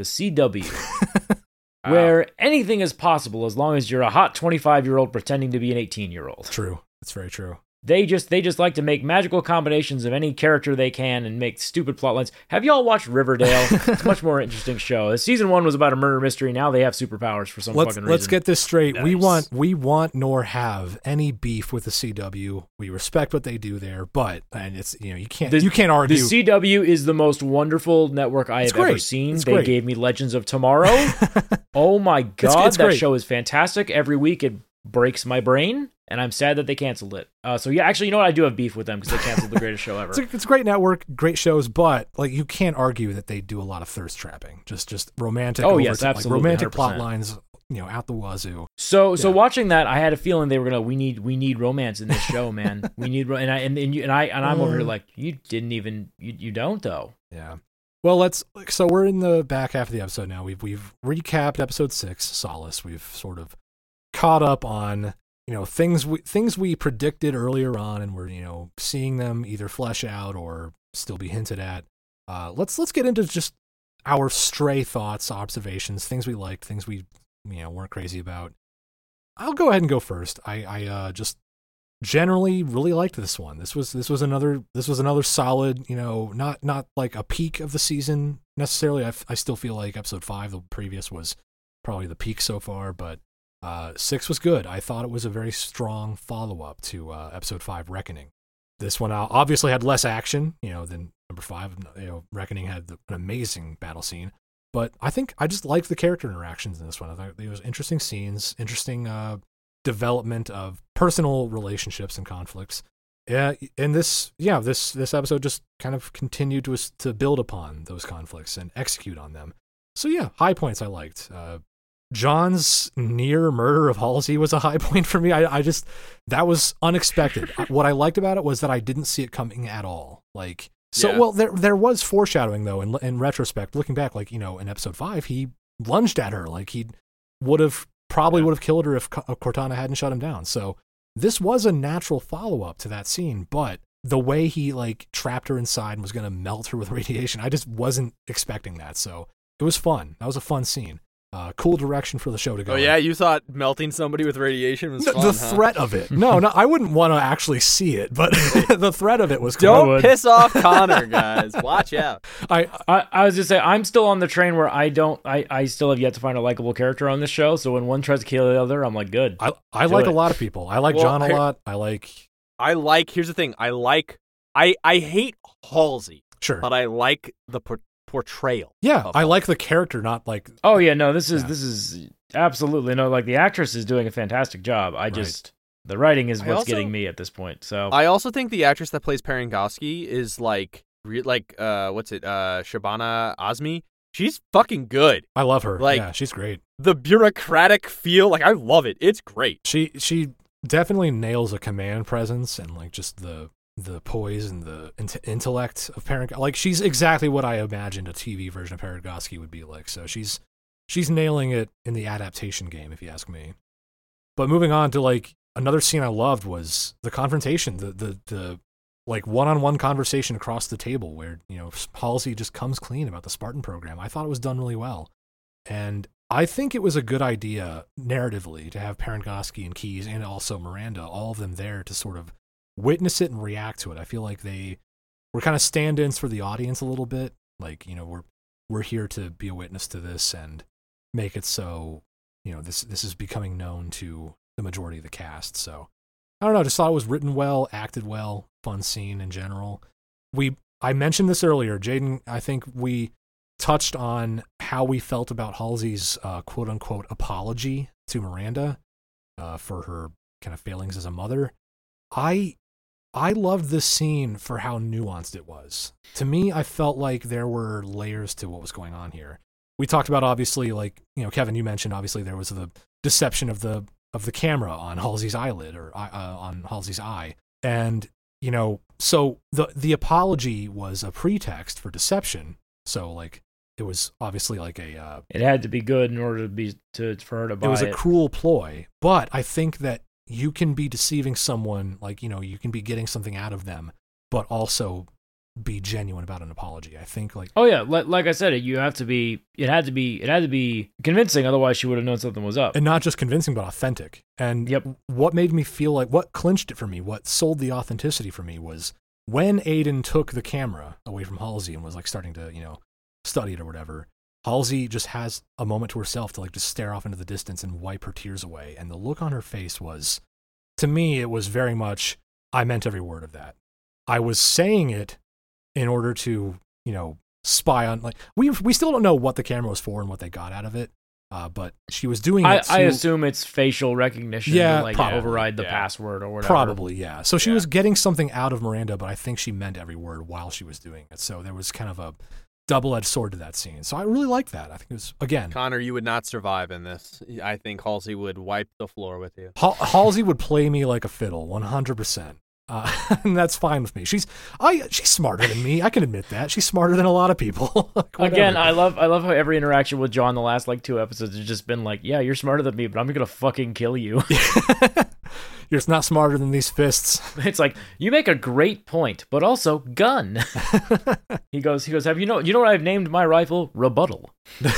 CW, where anything is possible as long as you're a hot 25-year-old pretending to be an 18-year-old. True, that's very true. They just like to make magical combinations of any character they can and make stupid plot lines. Have y'all watched Riverdale? It's a much more interesting show. Season 1 was about a murder mystery. Now they have superpowers for some fucking reason. Let's get this straight. Nice. We want nor have any beef with the CW. We respect what they do there, but it's you can't argue. The CW is the most wonderful network I have ever seen. They gave me Legends of Tomorrow. Oh my God, that show is fantastic. Every week it breaks my brain. And I'm sad that they canceled it. So yeah, actually, you know what? I do have beef with them because they canceled the greatest show ever. It's a great network, great shows, but like you can't argue that they do a lot of thirst trapping. Just romantic. Oh yes, absolutely. Like, romantic 100%. plot lines, out the wazoo. So watching that, I had a feeling they were gonna. We need romance in this show, man. We need I'm over here like you didn't even you don't though. Yeah. Well, so we're in the back half of the episode now. We've recapped episode 6, Solace. We've sort of caught up on things we predicted earlier on, and we're seeing them either flesh out or still be hinted at. Let's get into just our stray thoughts, observations, things we liked, things we weren't crazy about. I'll go ahead and go first. I just generally really liked this one. This was another solid, not like a peak of the season necessarily. I still feel like episode 5, the previous, was probably the peak so far, but 6 was good. I thought it was a very strong follow-up to episode 5, Reckoning. This one obviously had less action, than number 5. Reckoning had an amazing battle scene, but I think I just liked the character interactions in this one. I thought there was interesting scenes, interesting development of personal relationships and conflicts. Yeah, and this episode just kind of continued to build upon those conflicts and execute on them. So yeah, high points I liked. John's near murder of Halsey was a high point for me. That was unexpected. What I liked about it was that I didn't see it coming at all. Well, there was foreshadowing though. In retrospect, looking back, in episode 5, he lunged at her, he would have killed her if Cortana hadn't shut him down. So this was a natural follow-up to that scene, but the way he like trapped her inside and was going to melt her with radiation, I just wasn't expecting that. So it was fun. That was a fun scene. Cool direction for the show to go. Oh yeah, you thought melting somebody with radiation was fun, the threat of it. No, I wouldn't want to actually see it, but the threat of it was cool. Don't piss off Connor, guys. Watch out. I was just saying, I'm still on the train where I still have yet to find a likable character on this show. So when one tries to kill the other, I'm like, good. I like a lot of people. I like John a lot. Here's the thing. I hate Halsey. Sure. But I like the portrayal. Yeah, I like the character, not like... Oh, yeah, no, this is absolutely... No, like, the actress is doing a fantastic job. The writing is what's getting me at this point, so... I also think the actress that plays Parangosky is, Shabana Azmi. She's fucking good. I love her. Like, yeah, she's great. The bureaucratic feel, I love it. It's great. She definitely nails a command presence and, like, just the poise and the intellect of Parangosky. Like, she's exactly what I imagined a TV version of Parangosky would be like. So she's nailing it in the adaptation game, if you ask me. But moving on to, like, another scene I loved was the confrontation, the like one-on-one conversation across the table where, you know, Halsey just comes clean about the Spartan program. I thought it was done really well. And I think it was a good idea narratively to have Parangosky and Keyes and also Miranda, all of them there to sort of witness it and react to it. I feel like they were kind of stand-ins for the audience a little bit. Like, you know, we're here to be a witness to this and make it so, you know, this is becoming known to the majority of the cast. So I don't know, just thought it was written well, acted well, fun scene in general. I mentioned this earlier, Jaden. I think we touched on how we felt about Halsey's quote-unquote apology to Miranda for her kind of failings as a mother. I loved this scene for how nuanced it was. To me, I felt like there were layers to what was going on here. We talked about, obviously, like, you know, Kevin, you mentioned, obviously, there was the deception of the camera on Halsey's eyelid or on Halsey's eye. And, you know, so the apology was a pretext for deception. So, like, it was obviously like a... it had to be good in order for her to buy it. It was a cruel ploy. But I think that you can be deceiving someone, like, you know, you can be getting something out of them, but also be genuine about an apology. I think, like... Oh, yeah. Like I said, it had to be convincing, otherwise she would have known something was up. And not just convincing, but authentic. And what made me feel like, what clinched it for me, what sold the authenticity for me was when Aiden took the camera away from Halsey and was, like, starting to, you know, study it or whatever, Halsey just has a moment to herself to, like, just stare off into the distance and wipe her tears away. And the look on her face was, to me, it was very much, I meant every word of that. I was saying it in order to, you know, spy on, like, we still don't know what the camera was for and what they got out of it. But she was doing it. I assume it's facial recognition to, like, override the password or whatever. Probably, yeah. So she was getting something out of Miranda, but I think she meant every word while she was doing it. So there was kind of a double-edged sword to that scene. So I really liked that. I think it was, again... Connor, you would not survive in this. I think Halsey would wipe the floor with you. Halsey would play me like a fiddle, 100%. And that's fine with me. She's smarter than me. I can admit that. She's smarter than a lot of people. Again, I love how every interaction with John the last, like, 2 episodes has just been like, yeah, you're smarter than me, but I'm gonna fucking kill you. You're not smarter than these fists. It's like, you make a great point, but also gun. He goes, have you know what I've named my rifle? Rebuttal.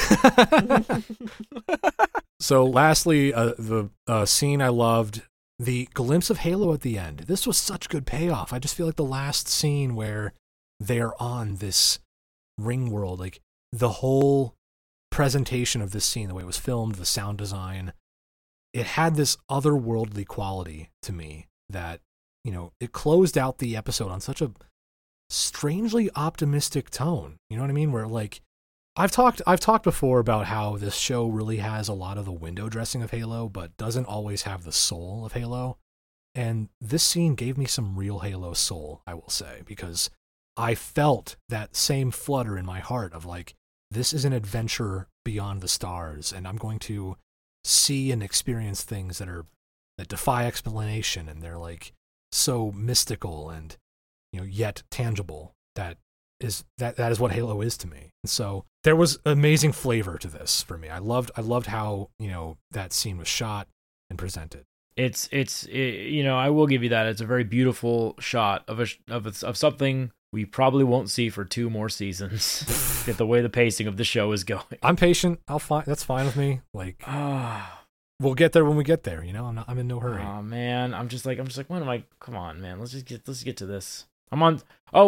So lastly, the scene I loved, the glimpse of Halo at the end. This was such good payoff. I just feel like the last scene where they're on this ring world, like the whole presentation of this scene, the way it was filmed, the sound design, it had this otherworldly quality to me that, you know, it closed out the episode on such a strangely optimistic tone. You know what I mean? Where, like, I've talked before about how this show really has a lot of the window dressing of Halo, but doesn't always have the soul of Halo. And this scene gave me some real Halo soul, I will say, because I felt that same flutter in my heart of, like, this is an adventure beyond the stars, and I'm going to see and experience things that defy explanation, and they're, like, so mystical and, you know, yet tangible that is what Halo is to me. And so there was amazing flavor to this for me. I loved how, that scene was shot and presented. It's I will give you that. It's a very beautiful shot of something we probably won't see for 2 more seasons. Get the way the pacing of the show is going. I'm patient. That's fine with me. Like, we'll get there when we get there. I'm in no hurry. Oh man, I'm just like, when am I? Come on, man. Let's get to this. I'm on.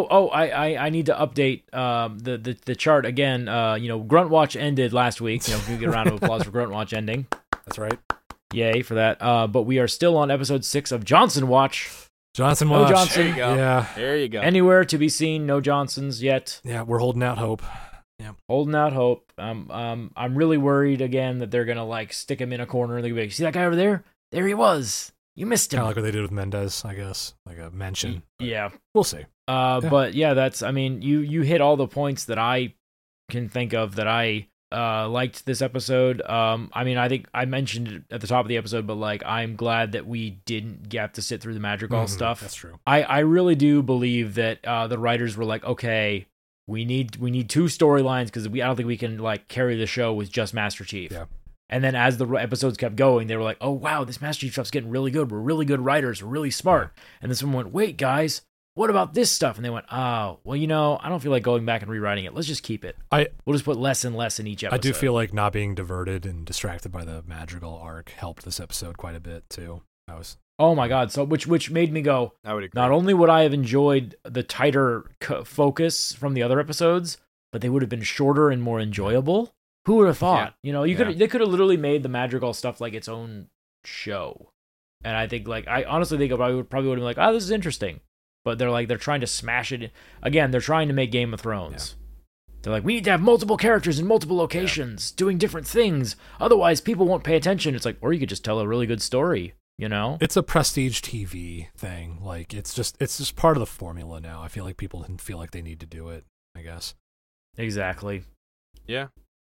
I need to update the chart again. Grunt Watch ended last week. Can we get a round of applause for Grunt Watch ending? That's right. Yay for that. But we are still on episode 6 of Johnson Watch. Johnson Watch. No Johnson. There you go. Yeah. There you go. Anywhere to be seen. No Johnsons yet. Yeah, we're holding out hope. Yeah. Holding out hope. I'm really worried again that they're gonna stick him in a corner and they're gonna be like, see that guy over there? There he was. You missed him. Kind of like what they did with Mendez, I guess, like a mention. Yeah. We'll see. But yeah, that's. You hit all the points that I can think of that I liked this episode. I think I mentioned it at the top of the episode, but I'm glad that we didn't have to sit through the Madrigal stuff. That's true. I really do believe that the writers were like, okay, we need 2 storylines because I don't think we can carry the show with just Master Chief. Yeah. And then as the episodes kept going, they were like, oh wow, this Master Chief stuff's getting really good. We're really good writers. We're really smart. And then someone went, wait guys, what about this stuff? And they went, oh, well, I don't feel like going back and rewriting it. Let's just keep it. We'll just put less and less in each episode. I do feel like not being diverted and distracted by the Madrigal arc helped this episode quite a bit too. Oh my God. So which made me go, I would agree. Not only would I have enjoyed the tighter focus from the other episodes, but they would have been shorter and more enjoyable. Who would have thought? Yeah. They could have literally made the Madrigal stuff like its own show. And I think I honestly think I probably would have been like, oh, this is interesting. But they're trying to smash it. Again, they're trying to make Game of Thrones. Yeah. They're like, we need to have multiple characters in multiple locations doing different things. Otherwise, people won't pay attention. It's like, or you could just tell a really good story, It's a prestige TV thing. It's just part of the formula now. I feel like people didn't feel like they need to do it, I guess. Exactly. Yeah.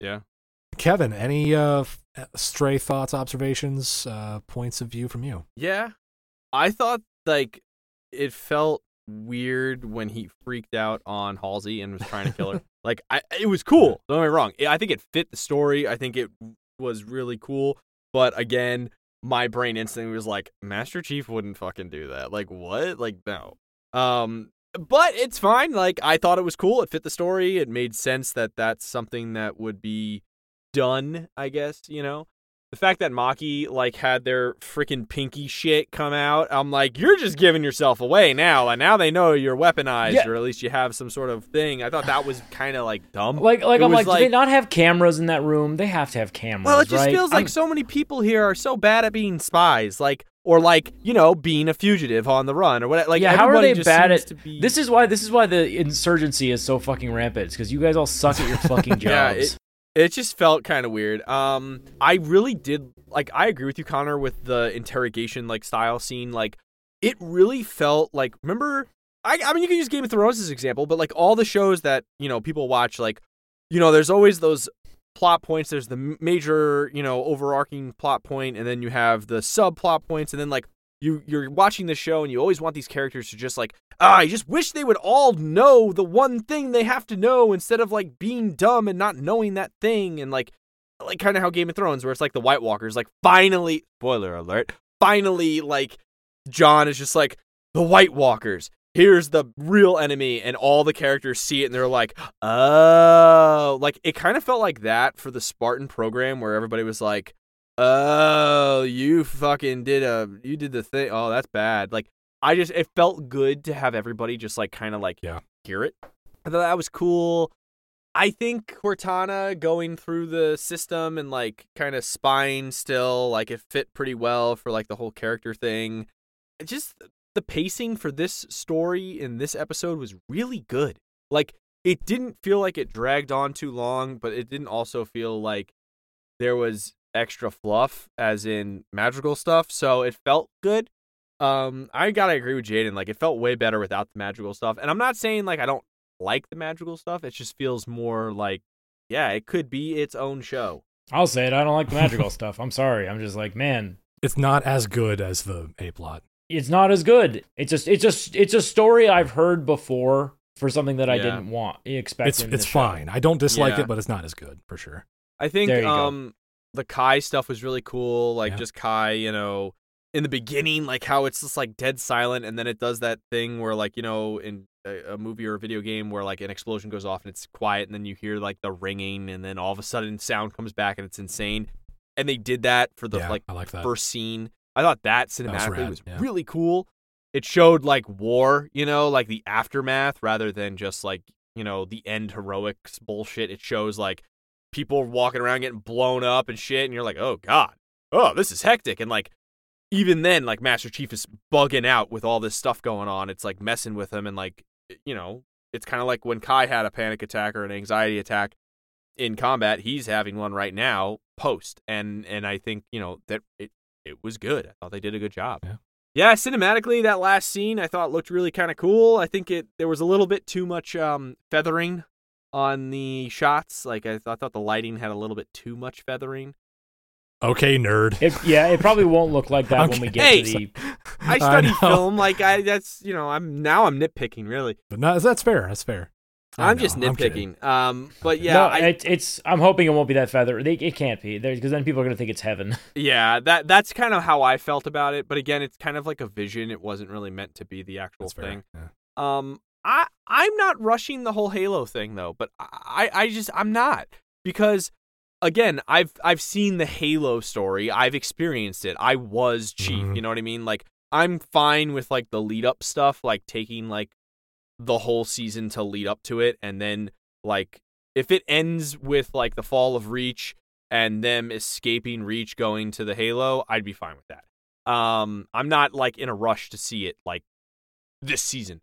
Kevin, any stray thoughts, observations, points of view from you? Yeah. I thought it felt weird when he freaked out on Halsey and was trying to kill her. It was cool. Don't get me wrong. I think it fit the story. I think it was really cool. But again, my brain instantly was like, Master Chief wouldn't fucking do that. What? No. But it's fine. I thought it was cool. It fit the story. It made sense that that's something that would be done, I guess, The fact that Maki, had their freaking pinky shit come out, I'm like, you're just giving yourself away now. And now they know you're weaponized, or at least you have some sort of thing. I thought that was kind of, dumb. Do they not have cameras in that room? They have to have cameras, well, it just right? feels like so many people here are so bad at being spies, or being a fugitive on the run, or whatever. How are they bad at... This is why the insurgency is so fucking rampant. It's because you guys all suck at your fucking jobs. It just felt kind of weird. I really did, I agree with you, Connor, with the interrogation, style scene. It really felt remember, you can use Game of Thrones as an example, but, all the shows that, people watch, there's always those plot points. There's the major, overarching plot point, and then you have the subplot points, and then, you're watching the show and you always want these characters to just I just wish they would all know the one thing they have to know instead of being dumb and not knowing that thing. And kind of how Game of Thrones, where it's the White Walkers, finally, spoiler alert, finally, Jon is just the White Walkers, here's the real enemy, and all the characters see it and they're like, oh, it kind of felt like that for the Spartan program, where everybody was like, oh, you fucking did the thing. Oh, that's bad. It felt good to have everybody just kind of hear it. I thought that was cool. I think Cortana going through the system and kind of spying still, it fit pretty well for the whole character thing. Just the pacing for this story in this episode was really good. It didn't feel like it dragged on too long, but it didn't also feel like there was extra fluff as in Madrigal stuff, so it felt good. I gotta agree with Jaden, it felt way better without the Madrigal stuff, and I'm not saying I don't like the Madrigal stuff, it just feels more it could be its own show. I'll say it, I don't like the Madrigal stuff. I'm sorry, I'm just man, it's not as good as the A-plot. It's not as good. It's a story I've heard before, for something that I Yeah. didn't expect. It's fine. I don't dislike Yeah. it, but it's not as good for sure. I think There you go. the Kai stuff was really cool. Like Yeah. just Kai, in the beginning, like how it's just like dead silent, and then it does that thing where like in a movie or a video game where like an explosion goes off and it's quiet, and then you hear like the ringing, and then all of a sudden sound comes back and it's insane. And they did that for the I like that. first scene. I thought that cinematically rad, was yeah. really cool. It showed like war, like the aftermath rather than just like, the end heroics bullshit. It shows like people walking around getting blown up and shit, and you're like, oh god, oh, this is hectic. And like even then, like Master Chief is bugging out with all this stuff going on. It's like messing with him, and like it's kind of like when Kai had a panic attack or an anxiety attack in combat. He's having one right now post, and I think that it was good. I thought they did a good job. Yeah, cinematically, that last scene I thought looked really kind of cool. I think there was a little bit too much feathering on the shots. Like I thought the lighting had a little bit too much feathering. Okay, nerd. It probably won't look like that when we get to the. I study film. Like I'm nitpicking really. But no, that's fair. That's fair. I'm just nitpicking. But yeah, no, I'm hoping it won't be that feather. It can't be because then people are gonna think it's heaven. Yeah, that's kind of how I felt about it. But again, it's kind of like a vision. It wasn't really meant to be the actual thing. Yeah. I'm not rushing the whole Halo thing though, but I'm not, because again, I've seen the Halo story. I've experienced it. I was Chief, you know what I mean? Like I'm fine with like the lead up stuff, like taking like the whole season to lead up to it, and then like if it ends with like the fall of Reach and them escaping Reach going to the Halo, I'd be fine with that. I'm not like in a rush to see it like this season.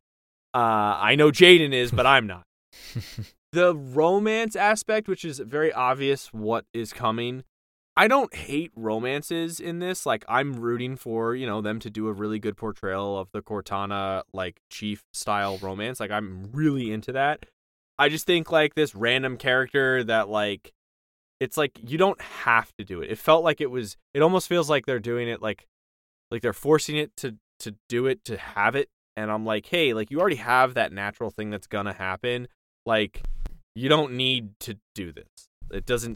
I know Jaden is, but I'm not. The romance aspect, which is very obvious what is coming. I don't hate romances in this. Like I'm rooting for, them to do a really good portrayal of the Cortana like Chief style romance. Like I'm really into that. I just think like this random character that like it's like you don't have to do it. It felt like it almost feels like they're doing it like they're forcing it to do it to have it. And I'm like, hey, like you already have that natural thing that's gonna happen. Like you don't need to do this. It doesn't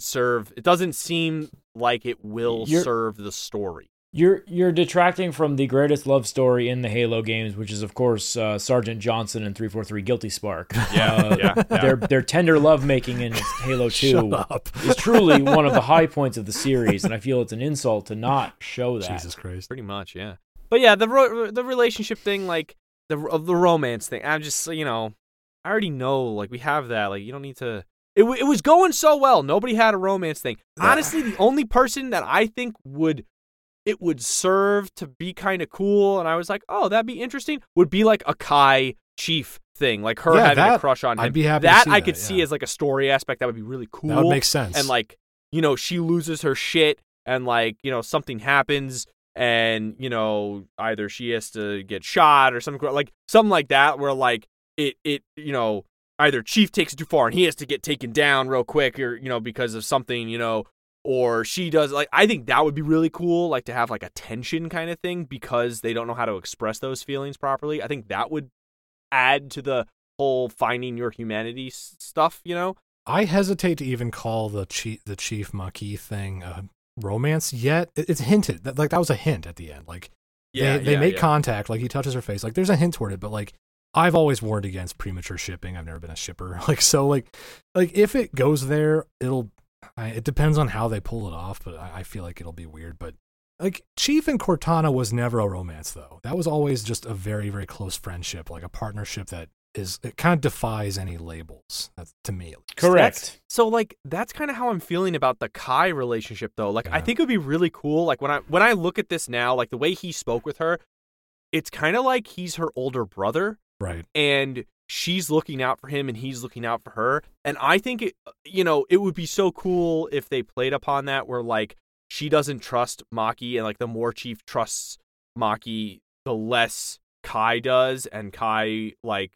seem like it will serve the story. You're detracting from the greatest love story in the Halo games, which is of course Sergeant Johnson and 343 Guilty Spark. Yeah. Their tender lovemaking in Halo 2 is truly one of the high points of the series, and I feel it's an insult to not show that. Jesus Christ. Pretty much, yeah. But yeah, the relationship thing, like the romance thing, I'm just I already know, like we have that, like you don't need to. It was going so well. Nobody had a romance thing. Honestly, the only person that I think would serve to be kind of cool, and I was like, oh, that'd be interesting, would be like a Kai Chief thing, like her having a crush on him. I'd be happy that to see I that, could see as like a story aspect. That would be really cool. That would make sense. And like, she loses her shit, and like, something happens, and either she has to get shot or something like that, where like it either Chief takes it too far and he has to get taken down real quick, or because of something, or she does. Like I think that would be really cool, like to have like a tension kind of thing, because they don't know how to express those feelings properly. I think that would add to the whole finding your humanity stuff. I hesitate to even call the Chief Maquis thing romance yet. It's hinted that that was a hint at the end. Like they make contact, like he touches her face, like there's a hint toward it, but like I've always warned against premature shipping. I've never been a shipper. Like if it goes there, it depends on how they pull it off, but I feel like it'll be weird. But like Chief and Cortana was never a romance though. That was always just a very, very close friendship, like a partnership that it kind of defies any labels. That's to me. At least. Correct. That's kind of how I'm feeling about the Kai relationship though. Like I think it would be really cool. Like when I look at this now, like the way he spoke with her, it's kind of like he's her older brother. Right. And she's looking out for him and he's looking out for her. And I think it would be so cool if they played upon that, where like she doesn't trust Maquis, and like the more Chief trusts Maquis, the less Kai does, and Kai like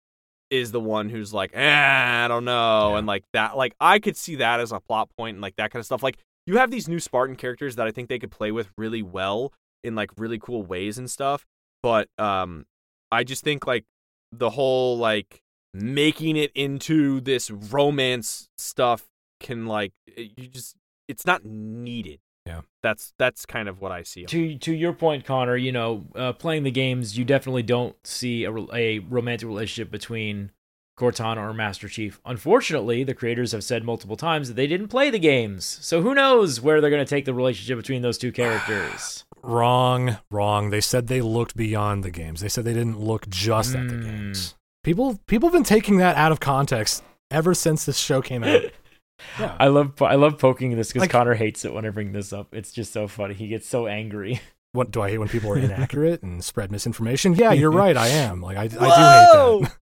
is the one who's like, I don't know. Yeah. And like that, like I could see that as a plot point and like that kind of stuff. Like you have these new Spartan characters that I think they could play with really well in like really cool ways and stuff. But I just think like the whole like making it into this romance stuff can it's not needed. Yeah. That's kind of what I see. To your point, Connor, playing the games, you definitely don't see a romantic relationship between Cortana or Master Chief. Unfortunately, the creators have said multiple times that they didn't play the games, so who knows where they're going to take the relationship between those two characters. Wrong. They said they looked beyond the games. They said they didn't look just at the games. People have been taking that out of context ever since this show came out. Yeah. I love poking this because Connor hates it when I bring this up. It's just so funny. He gets so angry. What do I hate when people are inaccurate and spread misinformation? Yeah, you're right. I am. I do hate that.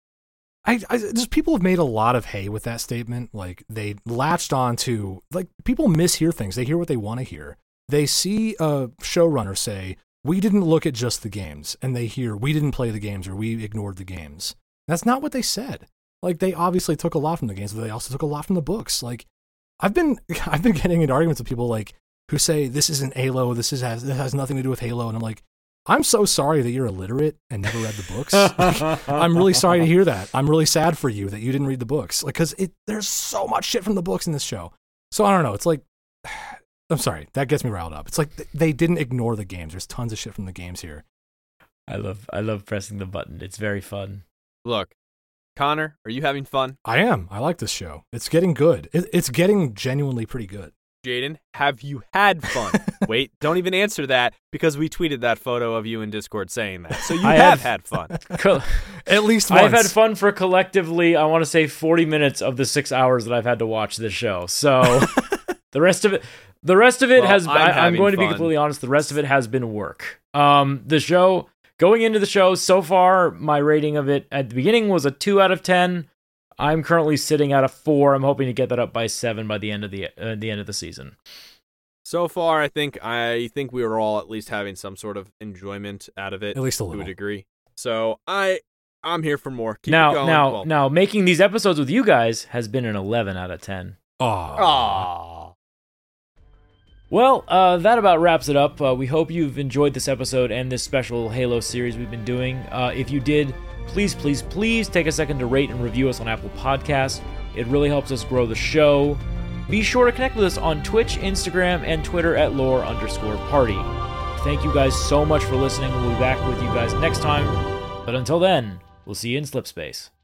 Just people have made a lot of hay with that statement. Like, they latched on to, people mishear things. They hear what they want to hear. They see a showrunner say, we didn't look at just the games, and they hear, we didn't play the games, or we ignored the games. That's not what they said. They obviously took a lot from the games, but they also took a lot from the books. I've been getting into arguments with people, who say, this isn't Halo, this has nothing to do with Halo, and I'm like, I'm so sorry that you're illiterate and never read the books. I'm really sorry to hear that. I'm really sad for you that you didn't read the books. Because there's so much shit from the books in this show. So I don't know. It's I'm sorry. That gets me riled up. It's they didn't ignore the games. There's tons of shit from the games here. I love pressing the button. It's very fun. Look, Connor, are you having fun? I am. I like this show. It's getting good. It's getting genuinely pretty good. Jaden, have you had fun? Wait, don't even answer that because we tweeted that photo of you in Discord saying that. So you have had fun. At least once. I've had fun for collectively, I want to say 40 minutes of the 6 hours that I've had to watch this show. So the rest of it has, I'm going to be completely honest, the rest of it has been work. The show, going into the show, so far, my rating of it at the beginning was a 2 out of 10. I'm currently sitting at a 4. I'm hoping to get that up by 7 by the end of the season. So far, I think we were all at least having some sort of enjoyment out of it, at least a little, to a degree. So I'm here for more. Keep it going. Now, making these episodes with you guys has been an 11 out of 10. Aww. Well, that about wraps it up. We hope you've enjoyed this episode and this special Halo series we've been doing. If you did, please take a second to rate and review us on Apple Podcasts. It really helps us grow the show. Be sure to connect with us on Twitch, Instagram, and Twitter at lore_party. Thank you guys so much for listening. We'll be back with you guys next time. But until then, we'll see you in Slipspace.